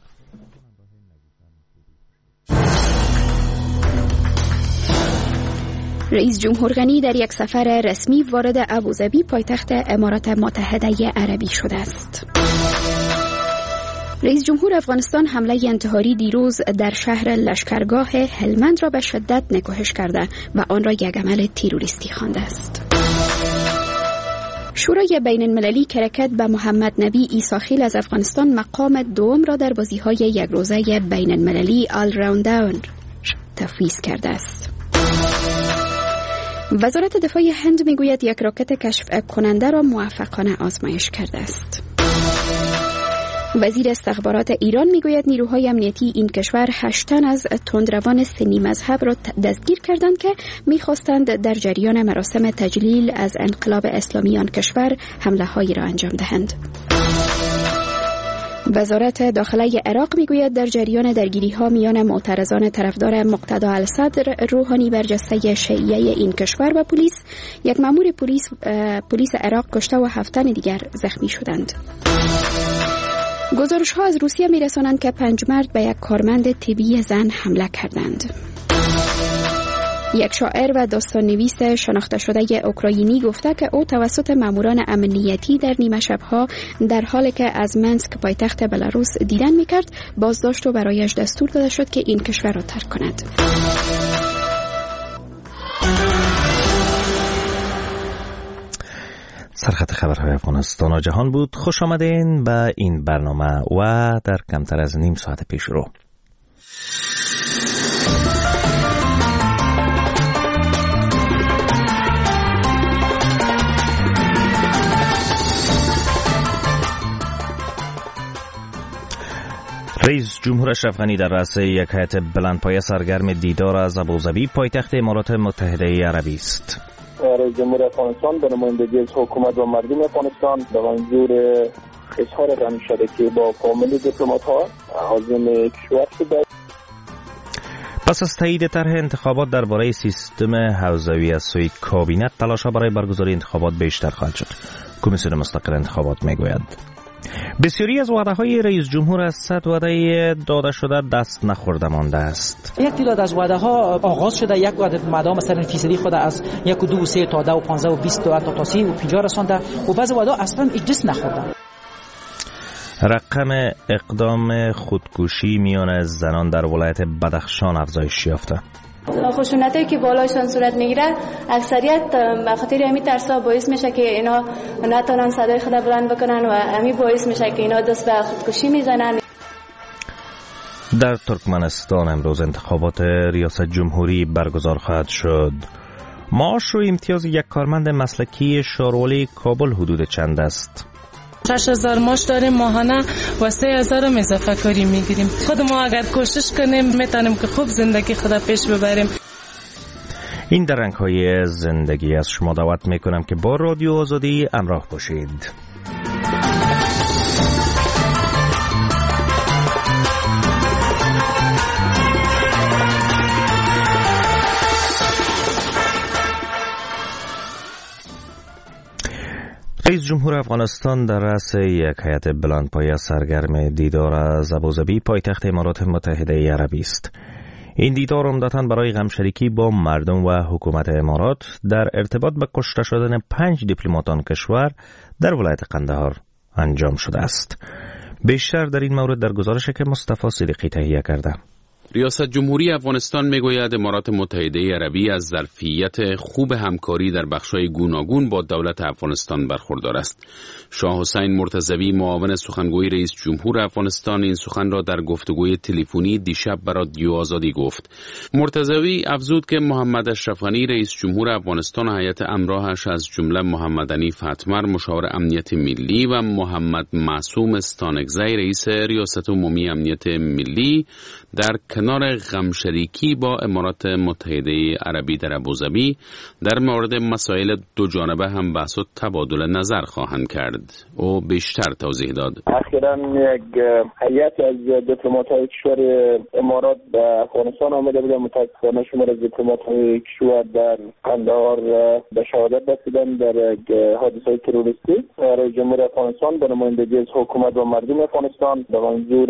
رئیس جمهور غنی در یک سفر رسمی وارد ابوظبی پایتخت امارات متحده عربی شده است. رئیس جمهور افغانستان حمله انتحاری دیروز در شهر لشکرگاه هلمند را به شدت نکوهش کرده و آن را یک عمل تروریستی خوانده است. شورای بین المللی کرکت به محمد نبی عیساخیل از افغانستان مقام دوم را در بازی‌های یک روزه بین المللی آل راوندر تفویض کرده است. وزارت دفاع هند میگوید یک راکت کشف کننده را موفقانه آزمایش کرده است. وزیر استخبارات ایران میگوید نیروهای امنیتی این کشور هشت تن از تندروان سنی مذهب را دستگیر کردند که میخواستند در جریان مراسم تجلیل از انقلاب اسلامی آن کشور حمله هایی را انجام دهند. وزارت داخله عراق میگوید در جریان درگیری ها میان معترضان طرفدار مقتدا الصدر روحانی برجسته شیعه این کشور و پلیس یک مأمور پلیس پلیس عراق کشته و هفت تن دیگر زخمی شدند. گزارش ها از روسیه میرسانند که پنج مرد به یک کارمند طبی زن حمله کردند. یک شاعر و داستان نویس شناخته شده اوکراینی گفته که او توسط ماموران امنیتی در نیمه شبها در حالی که از منسک پایتخت بلاروس دیدن میکرد بازداشت و برایش دستور داده شد که این کشور را ترک کند. سرخط خبرهای افغانستان و جهان بود. خوش آمدین به این برنامه و در کمتر از نیم ساعت پیش رو رئیس جمهور اشرف غنی در رأس یک هیئت بلندپایه سرگرم دیدار از ابوظبی پایتخت امارات متحده عربی است. رئیس جمهور افغانستان به نمایندگی از حکومت و مردم افغانستان به منظور اظهار همشریکی با کامل دیپلمات‌ها عازم کشور شده. پس از تایید طرح انتخابات درباره سیستم حوزوی از سوی کابینت، تلاش‌ها برای برگزاری انتخابات بیشتر خواهد شد. کمیسیون مستقل انتخابات میگوید بسیاری از وعده‌های رئیس جمهور از صد وعده داده شده دست نخورده مانده است. یک تعداد از وعده‌ها آغاز شده، یک وعده مدام مثلا فیصدی خود از یک و دو و سه تا ده و پانزده و بیست و حتی تا سی و پنجاه رسانده و بعضی وعده اصلا اجدس نخورده. رقم اقدام خودکشی میان زنان در ولایت بدخشان افزایش یافته. خشونتی که بالایشان صورت میگیره اکثریت به خاطر همین ترسا باعث میشه که اینا نتونن صدای خود بلند بکنن و همین باعث میشه که اینا دست به خودکشی میزنن. در ترکمنستان امروز انتخابات ریاست جمهوری برگزار خواهد شد. معاش و امتیاز یک کارمند مسلکی شارولی کابل حدود چند است؟ شش هزار معاش داریم ماهانه و سه هزار هم اضافه کاری میگیریم. خود ما اگر کوشش کنیم میتونیم که خوب زندگی خود پیش ببریم. این در رنگ‌های زندگی از شما دعوت میکنم که با رادیو آزادی همراه باشید. رئیس جمهور افغانستان در رأس یک هیئت بلندپایه سرگرم دیدار از ابوظبی پایتخت امارات متحده عربی است. این دیدار عمدتاً برای همشریکی با مردم و حکومت امارات در ارتباط به کشته شدن پنج دیپلمات آن کشور در ولایت قندهار انجام شده است. بیشتر در این مورد در گزارشی که مصطفی صدیقی تهیه کرده. ریاست جمهوری افغانستان میگوید امارات متحده عربی از ظرفیت خوب همکاری در بخش‌های گوناگون با دولت افغانستان برخوردار است. شاه حسین مرتضوی معاون سخنگوی رئیس جمهور افغانستان این سخن را در گفتگوی تلفنی دیشب به رادیو آزادی گفت. مرتضوی افزود که محمد اشرف غنی رئیس جمهور افغانستان و هیئت همراهش از جمله محمد حنیف اتمر مشاور امنیت ملی و محمد معصوم استانکزی رئیس ریاست عمومی امنیت ملی در کنار غمشریکی با امارات متحده عربی در ابوظبی در مورد مسائل دو جانبه هم بحث و تبادل نظر خواهند کرد. او بیشتر توضیح داد. اخیراً یک هیئت از دیپلمات‌های کشور امارات به افغانستان آمده بود. متاسفانه شمار از دیپلمات‌های کشور در قندهار به شهادت رسیدند در یک حادثه تروریستی. رئیس جمهور افغانستان به نمایندگی از حکومت و مردم افغانستان به منظور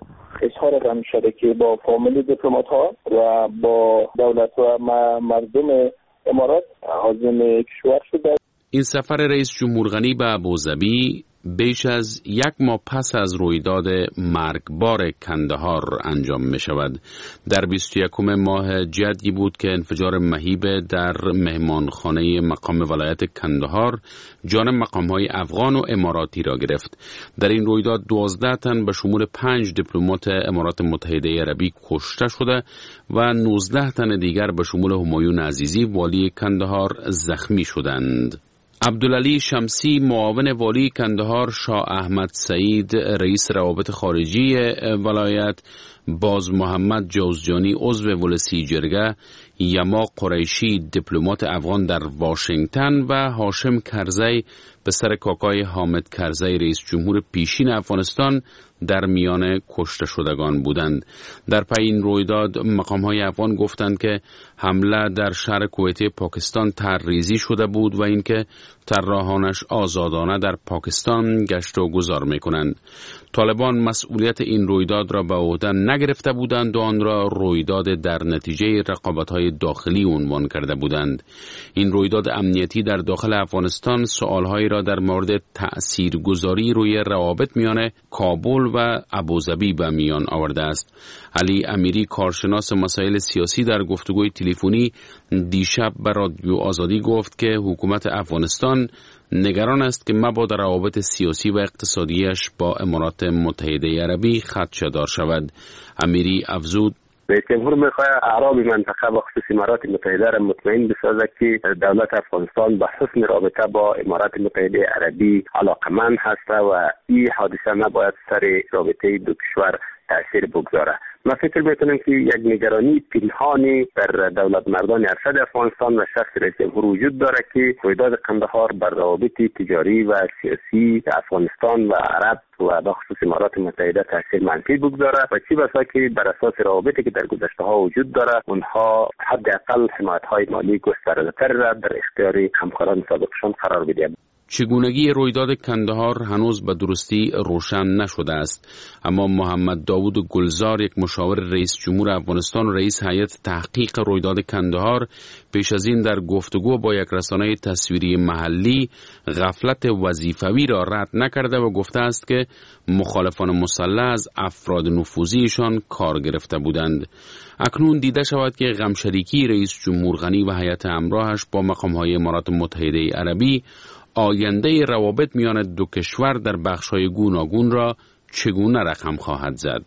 اظهار غمشریکی با فامیل دیپلمات‌ها و با دولت و مردم امارات عازم کشور شده. این سفر رئیس جمهور غنی به ابوظبی بیش از یک ماه پس از رویداد مرگبار کندهار انجام می شود. در بیست و یکم ماه جدی بود که انفجار مهیب در مهمانخانه مقام ولایت کندهار جان مقام‌های افغان و اماراتی را گرفت. در این رویداد دوازده تن به شمول پنج دیپلمات امارات متحده عربی کشته شده و نوزده تن دیگر به شمول همایون عزیزی والی کندهار زخمی شدند. عبدالعلی شمسی معاون والی کندهار، شاه احمد سعید رئیس روابط خارجی ولایت، باز محمد جوزجانی عضو ولسی جرگه، یما قریشی دیپلمات افغان در واشنگتن و هاشم کرزی پسر کاکای حامد کرزی رئیس جمهور پیشین افغانستان در میان کشته شدگان بودند. در پی این رویداد مقام‌های افغان گفتند که حمله در شهر کویته پاکستان طرح‌ریزی شده بود و اینکه طراحانش آزادانه در پاکستان گشت و گذار می‌کنند. طالبان مسئولیت این رویداد را به عهده نگرفته بودند و آن را رویداد در نتیجه رقابت‌های داخلی عنوان کرده بودند. این رویداد امنیتی در داخل افغانستان سوال‌هایی را در مورد تأثیرگذاری روی روابط میان کابل و ابوظبی به میان آورده است. علی امیری کارشناس مسائل سیاسی در گفتگوی تلفنی دیشب به رادیو آزادی گفت که حکومت افغانستان نگران است که مبادا روابط سیاسی و اقتصادیش با امارات متحده عربی خدشه‌دار شود. امیری افزود رئیس جمهور میخواد اعراب منطقه و خصوص امارات متحده را مطمئن بسازد که دولت افغانستان به حسن رابطه با امارات متحده عربی علاقمند هست و این حادثه نباید سر رابطه دو کشور تأثیر بگذاره. من فکر میکنم که یک نگرانی پنهانی در دولت مردان ارشد افغانستان و شخص رئیس جمهور وجود داره که رویداد قندهار بر روابط تجاری و سیاسی افغانستان و عرب و به خصوص امارات متحده تاثیر منفی بگذاره و چی بسا که بر اساس روابطی که در گذشته ها وجود داره اونها حداقل حمایت های مالی گسترده‌تر را در اختیار همکاران سابقشان قرار بده. چگونگی رویداد کندهار هنوز به درستی روشن نشده است، اما محمد داوود گلزار، یک مشاور رئیس جمهور افغانستان و رئیس هیئت تحقیق رویداد کندهار، پیش از این در گفتگو با یک رسانه تصویری محلی غفلت وظیفوی را رد نکرده و گفته است که مخالفان مسلح از افراد نفوذیشان کار گرفته بودند. اکنون دیده شود که غمشریکی رئیس جمهور غنی و هیئت همراهش با مقام‌های امارات متحده عربی آینده روابط میان دو کشور در بخش‌های گوناگون را چگونه رقم خواهد زد.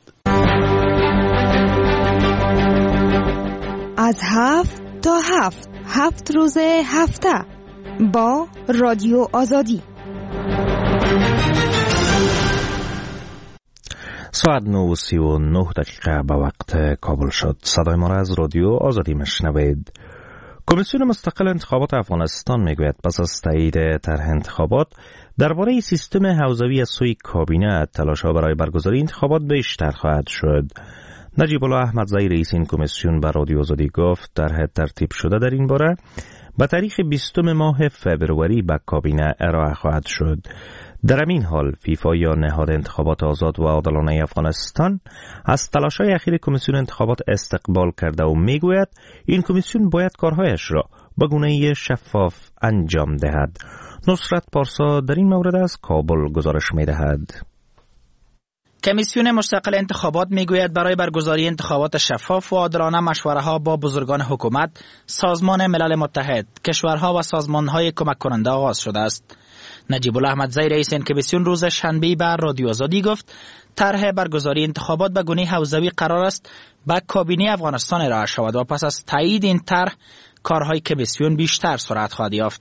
از هفت تا هفت هفت روز هفته با رادیو آزادی. ساعت نه و سی و نه دقیقه به وقت کابل شد. صدای ما را از رادیو آزادی مشنوید. کمیسیون مستقل انتخابات افغانستان میگوید پس از تایید طرح انتخابات درباره سیستم حوزوی از سوی کابینه تلاش‌ها برای برگزاری انتخابات بیشتر خواهد شد. نجیب الله احمدزی رئیس این کمیسیون به رادیو آزادی گفت طرح ترتیب شده در این باره به تاریخ بیستم ماه فبروری به کابینه ارائه خواهد شد. در این حال فیفا یا نهاد انتخابات آزاد و عادلانه افغانستان از تلاش‌های اخیر کمیسیون انتخابات استقبال کرده و میگوید این کمیسیون باید کارهایش را به گونه شفاف انجام دهد. نصرت پارسا در این مورد از کابل گزارش می‌دهد. کمیسیون مستقل انتخابات میگوید برای برگزاری انتخابات شفاف و عادلانه مشوره‌ها با بزرگان حکومت، سازمان ملل متحد، کشورها و سازمان‌های کمک کننده آغاز شده است. نجیب الله احمدزی رئیس این کمیسیون روز شنبه بر رادیو آزادی گفت طرح برگزاری انتخابات به گونه حوزوی قرار است به کابینه افغانستان ارائه شود و پس از تایید این طرح کارهای کمیسیون بیشتر سرعت خواهد یافت.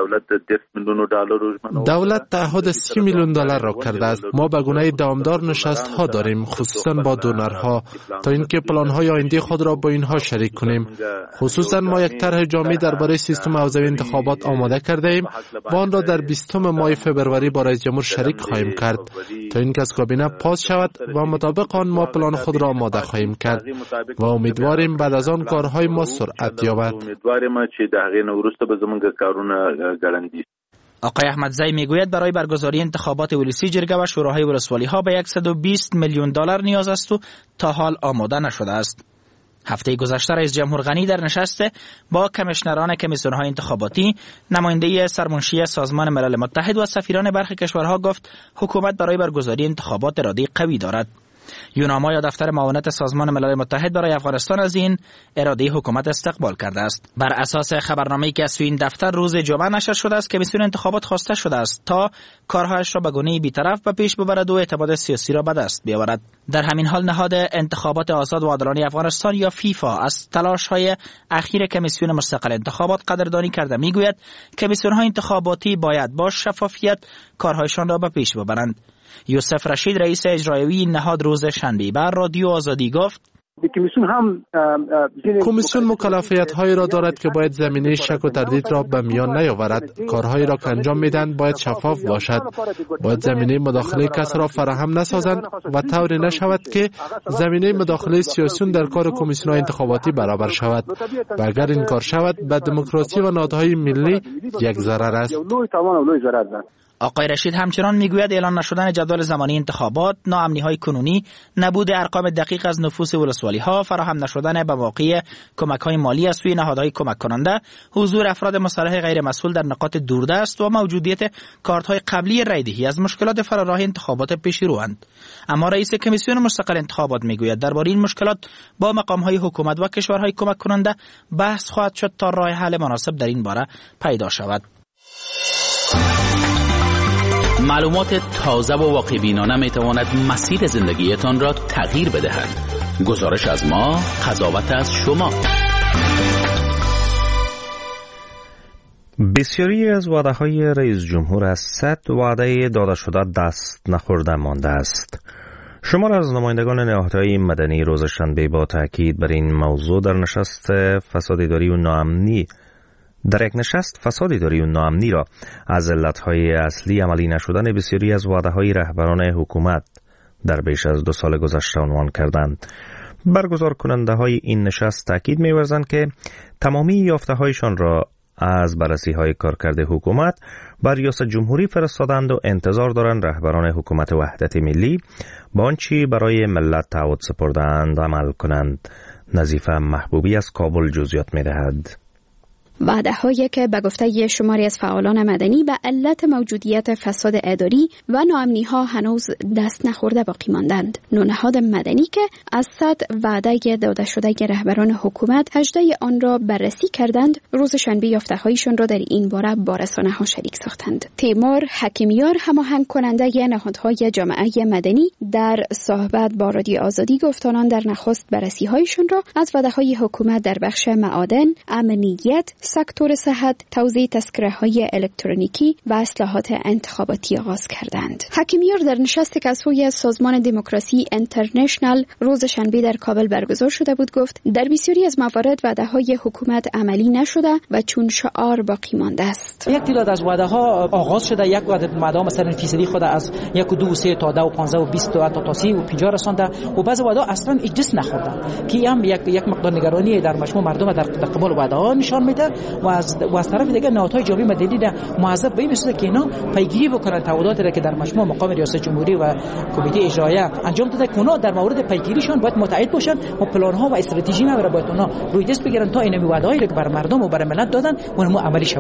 دولت تعهد سی میلیون دلار را کرده است. ما به گونه دامدار نشست ها داریم، خصوصا با دونرها، تا اینکه پلان های آینده خود را با اینها شریک کنیم. خصوصا ما یک طرح جامع درباره سیستم حوزوی انتخابات آماده کرده ایم و آن را در بیستم ماه فوریه با رئیس جمهور شریک خواهیم کرد تا اینکه از کابینه پاس شود و مطابق آن ما پلان خود را آماده خواهیم کرد و امیدواریم بعد از آن کارهای ما سرعت یابد. آقای احمدزی میگوید برای برگزاری انتخابات ولسی جرگه و شوراهای ولسوالی ها به صد و بیست میلیون دلار نیاز است و تا حال آماده نشده است. هفته گذشته رئیس جمهور غنی در نشست با کمیشنران کمیسیون های انتخاباتی، نماینده سرمنشی سازمان ملل متحد و سفیران برخی کشورها گفت حکومت برای برگزاری انتخابات اراده قوی دارد. یوناما یا دفتر معاونت سازمان ملل متحد برای افغانستان از این اراده حکومت استقبال کرده است. بر اساس خبرنامه‌ای که از سوی این دفتر روز جمعه نشر شده است، کمیسیون انتخابات خواسته شده است تا کارهایش را به گونه‌ای بی‌طرف به پیش ببرد و اعتماد سیاسی را به دست بیاورد. در همین حال نهاد انتخابات آزاد و عادلانه افغانستان یا فیفا از تلاش‌های اخیر کمیسیون مستقل انتخابات قدردانی کرده میگوید کمیسیون‌های انتخاباتی باید با شفافیت کارهایشان را به پیش ببرند. یوسف رشید رئیس اجرایی این نهاد روز شنبه بر رادیو آزادی گفت کمیسیون مکلفیت‌هایی را دارد که باید زمینه شک و تردید را به میان نیاورد. کارهایی را که انجام میدن باید شفاف باشد. باید زمینه مداخله کس را فراهم نسازند و طوری نشود که زمینه مداخله سیاسیون در کار کمیسیون‌های انتخاباتی برابر شود. و اگر این کار شود به دموکراسی و نهادهای ملی یک ضرر است. آقای رشید همچنان میگوید اعلان نشدن جدول زمانی انتخابات، ناامنی‌های کنونی، نبود ارقام دقیق از نفوس ولسوالی‌ها، فراهم نشدن مواقع کمک‌های مالی از سوی نهادهای کمک کننده، حضور افراد مصالح غیر مسئول در نقاط دوردست و موجودیت کارت‌های قبلی رایدهی از مشکلات فراراه انتخابات پیش روند. اما رئیس کمیسیون مستقل انتخابات میگوید درباره این مشکلات با مقام‌های حکومت و کشورهای کمک کننده بحث خواهد شد تا راه حل مناسب در این باره پیدا شود. معلومات تازه و واقع بینانه می تواند مسیر زندگیتان را تغییر بدهد. گزارش از ما، قضاوت از شما. بسیاری از وعده‌های رئیس جمهور از صد وعده داده شده دست نخورده مانده است. شمار از نمایندگان نهادهای مدنی روز شنبه با تاکید بر این موضوع در نشست فساد اداری و ناامنی در یک نشست فساد اداری و ناامنی را از علتهای اصلی عملی نشدن بسیاری از وعده‌های رهبران حکومت در بیش از دو سال گذشته عنوان کردند. برگزار کننده های این نشست تاکید می‌ورزند که تمامی یافته‌هایشان را از بررسی‌های کارکرد حکومت بر ریاست جمهوری فرستادند و انتظار دارند رهبران حکومت وحدت ملی با آنچه برای ملت تعهد سپرده‌اند عمل کنند. نظیفه محبوبی از کابل جزئیات می‌دهد. وعده‌هایی که به گفته شماری از فعالان مدنی به علت موجودیت فساد اداری و ناامنی‌ها هنوز دست نخورده باقی ماندند. نهاد مدنی که از صد وعده داده شده رهبران حکومت هجده آن را بررسی کردند، روز شنبه یافته‌هایشان را در این باره با رسانه‌ها شریک ساختند. تیمور حکیمیار هماهنگ کننده نهادهای جامعه مدنی در صحبت با رادیو آزادی گفت آنان در نخست بررسی‌هایشان را از وعده‌های حکومت در بخش معادن، امنیت، سکتور صحت، توزیع تذکره‌های الکترونیکی و اصلاحات انتخاباتی آغاز کردند. حکیمیار در نشستی که از سوی سازمان دموکراسی اینترنشنال روز شنبه در کابل برگزار شده بود گفت در بسیاری از موارد وعده‌های حکومت عملی نشده و چون شعار باقی مانده است. یک تعداد از وعده‌ها آغاز شده، یک وعده مدام مثلا فیصدی خود از یک و دو و سه تا ده و پانزده و بیست تا تا سی و پنجاه رسانده و بعضی وعده اصلا اجازه نخورده که هم یک یک مقدار نگرانی در مجموع مردم در قبال وعده‌ها نشان میده و از و از طرف دیگه نهادهای جامعه مدنی را معذب به این صورت که اینا پیگیری بکنن تعهداتی را که در مجموع مقام ریاست جمهوری و کمیته اجرایه انجام داده که اونا در مورد پیگیریشان باید متعهد باشن و پلان ها و استراتژی ها را باید اونا روی دست بگیرن تا این وعده‌هایی که بر مردم و بر ملت دادن اونم عملی شود.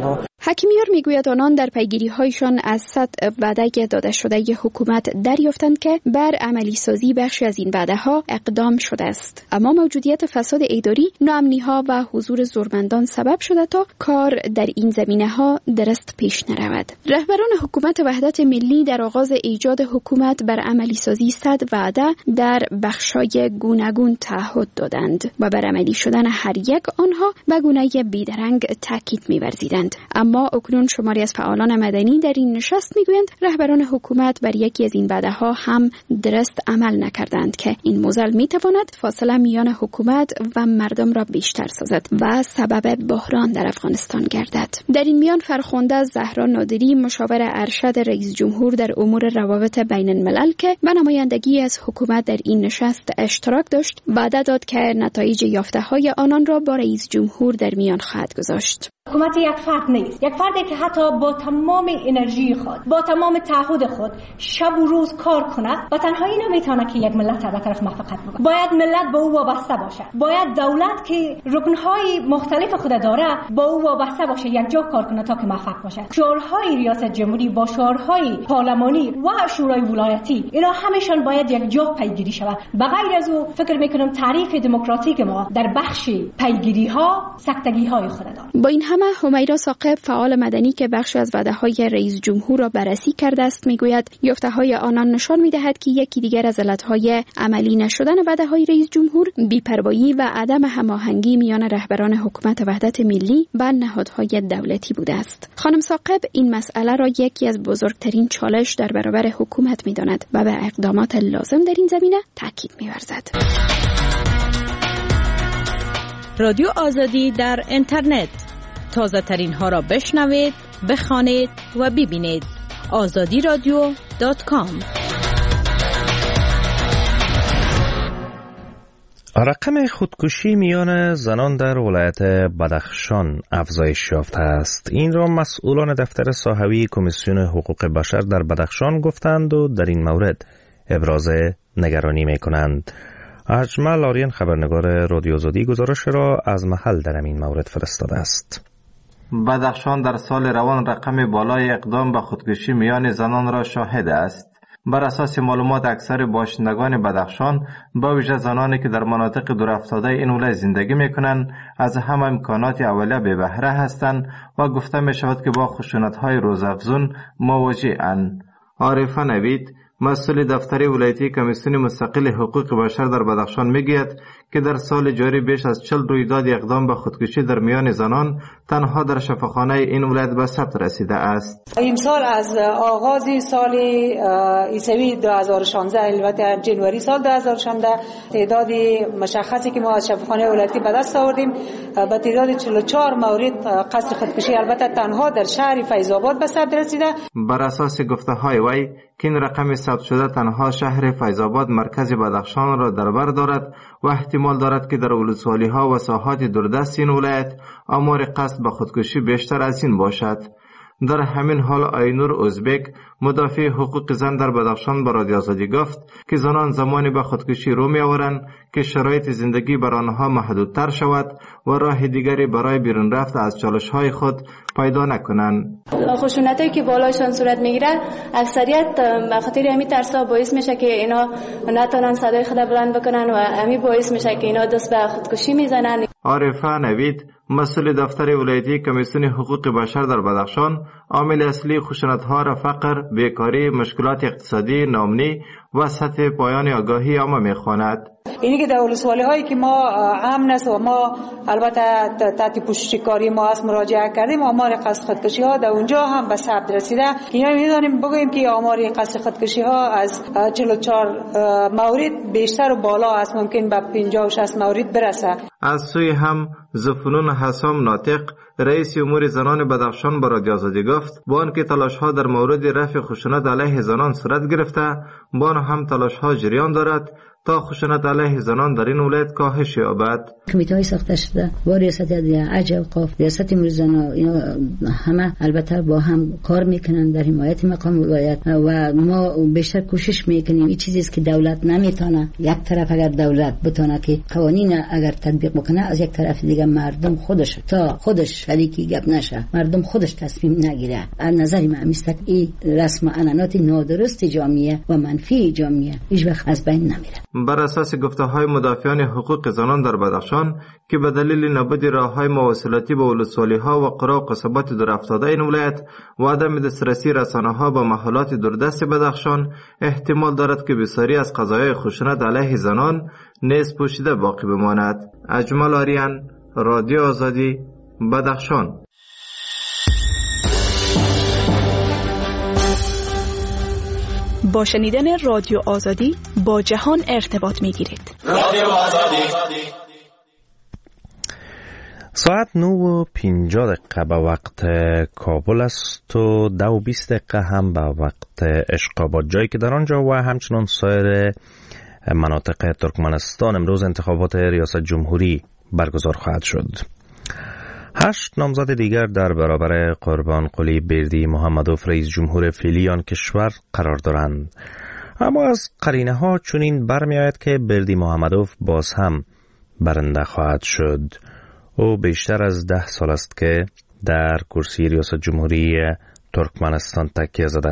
حکیمیار میگوید آنان در پیگیری هایشان از صد وعده داده شده ی حکومت دریافتند که بر عملی سازی بخشی از این وعده ها اقدام شده است، اما موجودیت فساد اداری، ناامنی ها و حضور زورمندان سبب شده تا کار در این زمینه ها درست پیش نرود. رهبران حکومت وحدت ملی در آغاز ایجاد حکومت بر عملی سازی صد وعده در بخشای گوناگون تعهد دادند و بر عملی شدن هر یک آنها به گونه بیدرنگ تاکید می‌ورزیدند. اما اکنون شماری از فعالان مدنی در این نشست میگویند رهبران حکومت بر یکی از این وعده ها هم درست عمل نکردند که این موزل میتواند فاصله میان حکومت و مردم را بیشتر سازد و سبب بحران در افغانستان گردد. در این میان فرخنده زهرا نادری، مشاور ارشد رئیس جمهور در امور روابط بین الملل که به نمایندگی از حکومت در این نشست اشتراک داشت، وعده داد که نتایج یافته های آنان را با رئیس جمهور در میان خواهد گذاشت. حکومت یک فرد نیست، یک فردی که حتی با تمام انرژی خود، با تمام تعهد خود شب و روز کار کنه و تنهایی نمیتونه که یک ملت به طرف موفقیت ببره. باید ملت با او وابسته باشه، باید دولت که رکنهای مختلف خود داره با او وابسته باشه، یک جا کار کنه تا که موفق باشه. شورای ریاست جمهوری با شورای پارلمانی و شورای ولایتی اینا همشون باید یک جا پیگیری شود. به غیر از او فکر میکنم تعریف دموکراتیک ما در بخش پیگیری ها سکتگی های خود داره. با این همه همیرا ثاقب، فعال مدنی که بخش از وعده‌های رئیس جمهور را بررسی کرده است، میگوید یافته‌های آنان نشان می‌دهد که یکی دیگر از علت‌های عملی نشدن وعده‌های رئیس جمهور بی‌پروایی و عدم هماهنگی میان رهبران حکومت وحدت ملی و نهادهای دولتی بوده است. خانم ثاقب این مسئله را یکی از بزرگترین چالش در برابر حکومت می‌داند و به اقدامات لازم در این زمینه تاکید می‌ورزد. رادیو آزادی در اینترنت، تازه ترین ها را بشنوید، بخوانید و ببینید. آزادی رادیو دات کام. رقم خودکشی میان زنان در ولایت بدخشان افزایش یافته است. این را مسئولان دفتر ساحوی کمیسیون حقوق بشر در بدخشان گفتند و در این مورد ابراز نگرانی می کنند. اجمل آریان خبرنگار رادیو آزادی گزارش را از محل در این مورد فرستاده است. بدخشان در سال روان رقم بالای اقدام به خودکشی میان زنان را شاهد است. بر اساس معلومات اکثر باشندگان بدخشان، با ویژه زنانی که در مناطق دورافتاده این ولایت زندگی میکنند، از همه امکانات اولیه بی بهره هستند و گفته می شود که با خشونت‌های روزافزون مواجه‌اند. عارفه نوید، مسئول دفتر ولایتی کمیسیون مستقل حقوق بشر در بدخشان میگوید که در سال جاری بیش از چهل رویداد اقدام به خودکشی در میان زنان تنها در شفاخانه این ولایت به ثبت رسیده است. این سال از آغاز سال عیسوی دو هزار و شانزده، البته جنوری سال دو هزار و شانزده، تعداد مشخصی که ما از شفاخانه ولایتی به دست آوردیم به تعداد چهل و چهار مورد قصد خودکشی، البته تنها در شهر فیض آباد به ثبت رسیده. بر اساس گفته های وی که این رقم ثبت شده تنها شهر فیض آباد مرکز بدخشان را در بر دارد و احتمال دارد که در ولسوالی ها و ساحات دوردست این ولایت آمار قصد به خودکشی بیشتر از این باشد. در همین حال آینور ازبک، مدافع حقوق زن در بدخشان، به رادیو آزادی گفت که زنان زمانی به خودکشی رو می آورند که شرایط زندگی بر آنها محدودتر شود و راه دیگری برای بیرون رفت از چالش‌های خود پیدا نکنند. خشونتایی که بالایشان صورت میگیره اکثریت به خاطر همین ترسا باعث میشه که اینا نتونن صدای خود بلند بکنن و همین باعث میشه که اینا دست به خودکشی میزنن. عارفه نوید، مسئول دفتر ولایتی کمیسیون حقوق بشر در بدخشان، عامل اصلی خشونت‌ها را فقر، بیکاری، مشکلات اقتصادی، ناامنی و سطح پایان آگاهی عامه می‌خواند. اینی که در ولسوالی هایی که ما امن است و ما البته تحت پوشش کاری ما است مراجعه کردیم، آمار قصد خودکشی ها در اونجا هم به ثبت رسیده. اینا می‌دانیم بگوییم که آمار قصد خودکشی ها از چهل و چهار مورد بیشتر و بالا است، ممکن به پنجاه و شصت مورد برسه. از سوی هم زفنون حسام ناطق، رئیس امور زنان بدخشان، به رادیو آزادی گفت با آنکه تلاش‌ها در مورد رفع خشونت علیه زنان صورت گرفته، با آن هم تلاش‌ها جریان دارد تا خشونت علیه زنان در این ولایت کاهش یابد. کمیته های ساخته شده با ریاست عجل قاف، ریاست امور زنان، اینا همه البته با هم کار میکنن در حمایت مقام ولایت و ما بیشتر کوشش میکنیم. این چیزی است که دولت نمیتونه، یک طرف اگر دولت بتونه که قوانین اگر تطبیق بکنه، از یک طرف دیگه مردم خودش تا خودش شریکی گپ نشه، مردم خودش تصمیم نگیره. از نظر من میست این رسم عنعنات نادرست جامعه و منفی جامعه هیچ وقت از بین نمیره. بر اساس گفته‌های مدافعان حقوق زنان در بدخشان که به دلیل نبود راه‌های مواصلاتی به ولسوالی‌ها و قرى و قصبات دورافتاده این ولایت و عدم دسترسی رسانه‌ها به محلات دوردست بدخشان، احتمال دارد که بسیاری از قضایای خشونت علیه زنان نیز پوشیده باقی بماند. اجمل آریان، رادیو آزادی، بدخشان. با شنیدن رادیو آزادی با جهان ارتباط می‌گیرید. رادیو آزادی. ساعت نه و پنجاه دقیقه به وقت کابل است و ده و بیست دقیقه هم به وقت اشقاباد، جایی که در آنجا و همچنان سایر مناطق ترکمنستان امروز انتخابات ریاست جمهوری برگزار خواهد شد. هشت نامزد دیگر در برابر قربان قلی بردی محمدوف رئیس جمهور فعلی آن کشور قرار دارند. اما از قرینه ها چنین برمی آید که بردی محمدوف باز هم برنده خواهد شد. او بیشتر از ده سال است که در کرسی ریاست جمهوری ترکمنستان تکیه زده.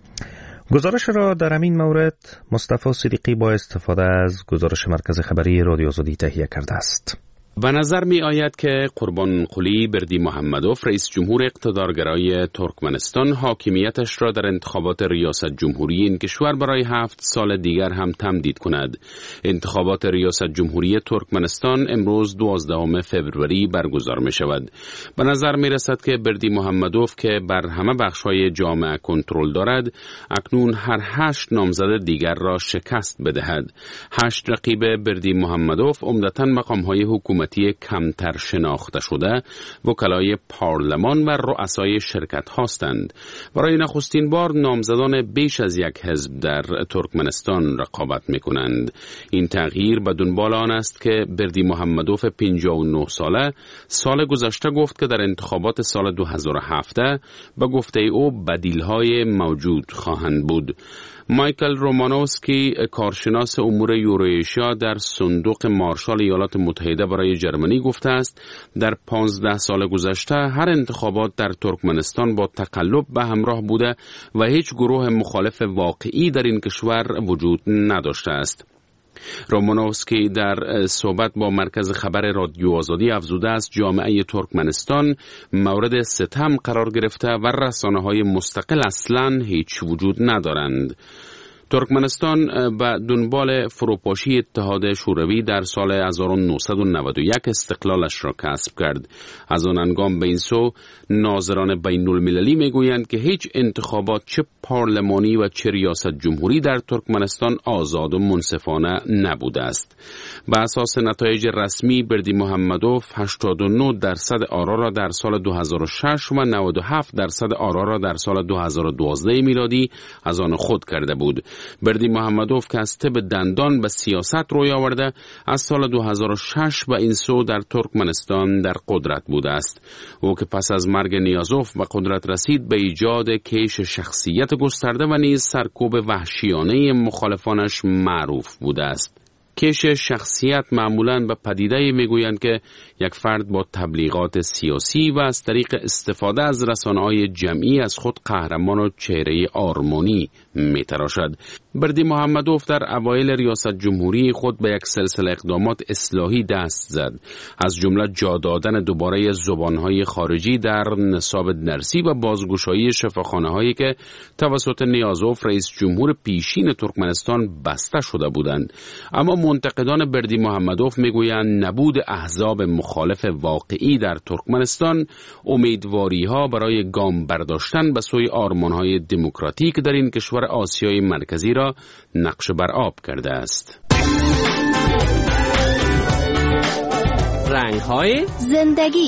گزارش را در همین مورد مصطفی صدیقی با استفاده از گزارش مرکز خبری رادیو آزادی تهیه کرده است. به نظر می آید که قربان قلی بردی محمدوف رئیس جمهور اقتدارگرای ترکمنستان حاکمیتش را در انتخابات ریاست جمهوری این کشور برای هفت سال دیگر هم تمدید کند. انتخابات ریاست جمهوری ترکمنستان امروز دوازدهم فوریه برگزار می شود. به نظر می رسد که بردی محمدوف که بر همه بخش‌های جامعه کنترل دارد، اکنون هر هشت نامزد دیگر را شکست بدهد. هشت رقیب بردی محمدوف عمدتاً مقام‌های حکومتی کمتر شناخته شده، وکلای پارلمان و رؤسای شرکت هستند. برای نخستین بار نامزدان بیش از یک حزب در ترکمنستان رقابت می کنند. این تغییر به دنبال آن است که بردی محمدوف پنجاه و نه ساله سال گذشته گفت که در انتخابات سال دو هزار و هفده به گفته او بدیل‌های موجود خواهند بود. مایکل رومانوسکی، کارشناس امور یوروئیشیا در صندوق مارشال ایالات متحده برای جرمنی، گفته است در پانزده سال گذشته هر انتخابات در ترکمنستان با تقلب به همراه بوده و هیچ گروه مخالف واقعی در این کشور وجود نداشته است. رومانوفسکی در صحبت با مرکز خبر رادیو آزادی افزوده است جامعه ترکمنستان مورد ستم قرار گرفته و رسانه‌های مستقل اصلاً هیچ وجود ندارند. ترکمنستان به دنبال فروپاشی اتحاد شوروی در سال هزار و نهصد و نود و یک استقلالش را کسب کرد. از آن هنگام به این سو ناظران بین المللی میگویند که هیچ انتخابات چه پارلمانی و چه ریاست جمهوری در ترکمنستان آزاد و منصفانه نبوده است. به اساس نتایج رسمی بردی محمدوف هشتاد و نه درصد آرا را در سال دو هزار و شش و نود و هفت درصد آرا را در سال دو هزار و دوازده میلادی از آن خود کرده بود. بردی محمدوف که از طب دندان به سیاست روی آورده، از سال دو هزار و شش به این سو در ترکمنستان در قدرت بوده است. او که پس از مرگ نیازوف به قدرت رسید به ایجاد کیش شخصیت گسترده و نیز سرکوب وحشیانه مخالفانش معروف بوده است. کیش شخصیت معمولاً به پدیده میگویند که یک فرد با تبلیغات سیاسی و از طریق استفاده از رسانه‌های جمعی از خود قهرمان و چهره آرمانی میتراشد. بردی محمدوف در اوایل ریاست جمهوری خود به یک سلسله اقدامات اصلاحی دست زد، از جمله جا دادن دوباره زبانهای خارجی در نصاب درسی و بازگشایی شفاخانه‌هایی که توسط نیازوف رئیس جمهور پیشین ترکمنستان بسته شده بودند. اما منتقدان بردی محمدوف میگویند نبود احزاب مخالف واقعی در ترکمنستان امیدواری‌ها برای گام برداشتن به سوی آرمان‌های دموکراتیک در این کشور آسیای مرکزی را نقش بر آب کرده است. رنگ‌های زندگی.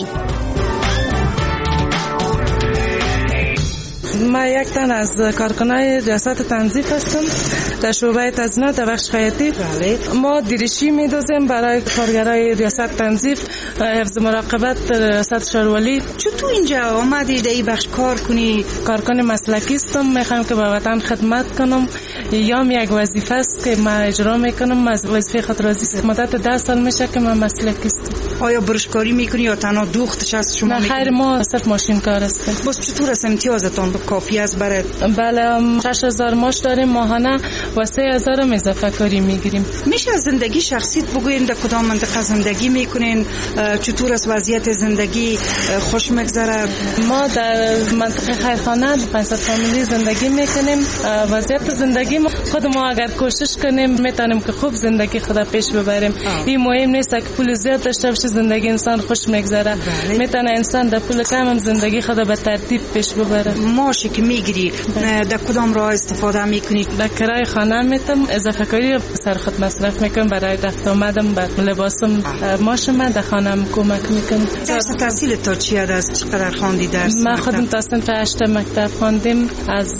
ما یک تن از کارکنای ریاست تنظیف هستم در شعبه تزیینات در بخش خیاطی. ما دریشی می‌دوزیم برای کارگرای ریاست تنظیف، حفظ مراقبت ریاست شهرولی. چطور اینجا آمدی در این بخش کار کنی؟ کارکن مسلکی هستم، میخوام که به وطن خدمت کنم. ایام یک وظیفه است که من اجرا میکنم. از وظیفه خود راضی هستم. مدت ده سال میشه که من مسلک هستم. آیا برشکاری میکنی یا تنها دوختش از شما میکنی؟ نه خیر، ما صرف ماشین کار هستیم. باز چطور است امتیازتان کافی است برای؟ بله، شش هزار ماش داریم ماهانه و سه هزار هم اضافه کاری میگیریم. میشه از زندگی شخصیت بگوین در کدام منطقه زندگی میکنین؟ چطور است وضعیت زندگی؟ خوش میگذره؟ ما در منطقه خیرخانه پنجصد فامیلی زندگی میکنیم. وضعیت زندگی ما خود ما اگر کوشش کنیم میتونیم که خوب زندگی خود پیش ببریم. این مهم نیست که پول زیاد داشته باشه زندگی انسان خوش میگذره. میتونه انسان در پول کم هم زندگی خود به ترتیب پیش ببره. ماشی که میگیری در کدام راه استفاده میکنی؟ در کرای خانه میتم اضافه کاری سر خود مصرف میکنم. برای رفت آمدم به لباسم ماش من در خانم کمک میکنم. درس تحصیل تا چی است؟ چقدر خواندی درس؟ من خودم تا سنف هشت مکتب خواندیم. از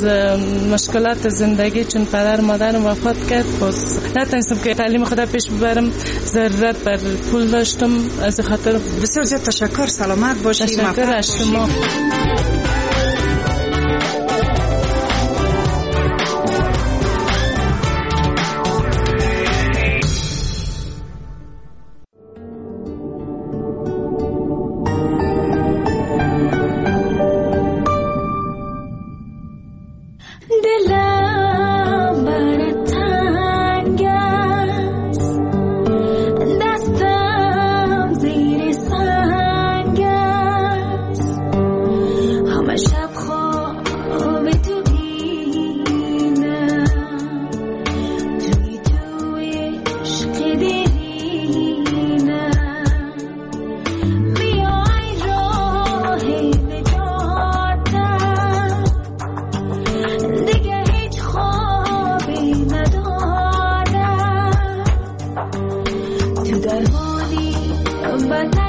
مشکلات زندگی چون پدر مادرم وفات کرد باز نتونستم که تعلیم خود پیش ببرم. ضرورت بر پول داشتم. از خاطر بسیار زیاد تشکر. سلامت باشی. تشکر از شما. But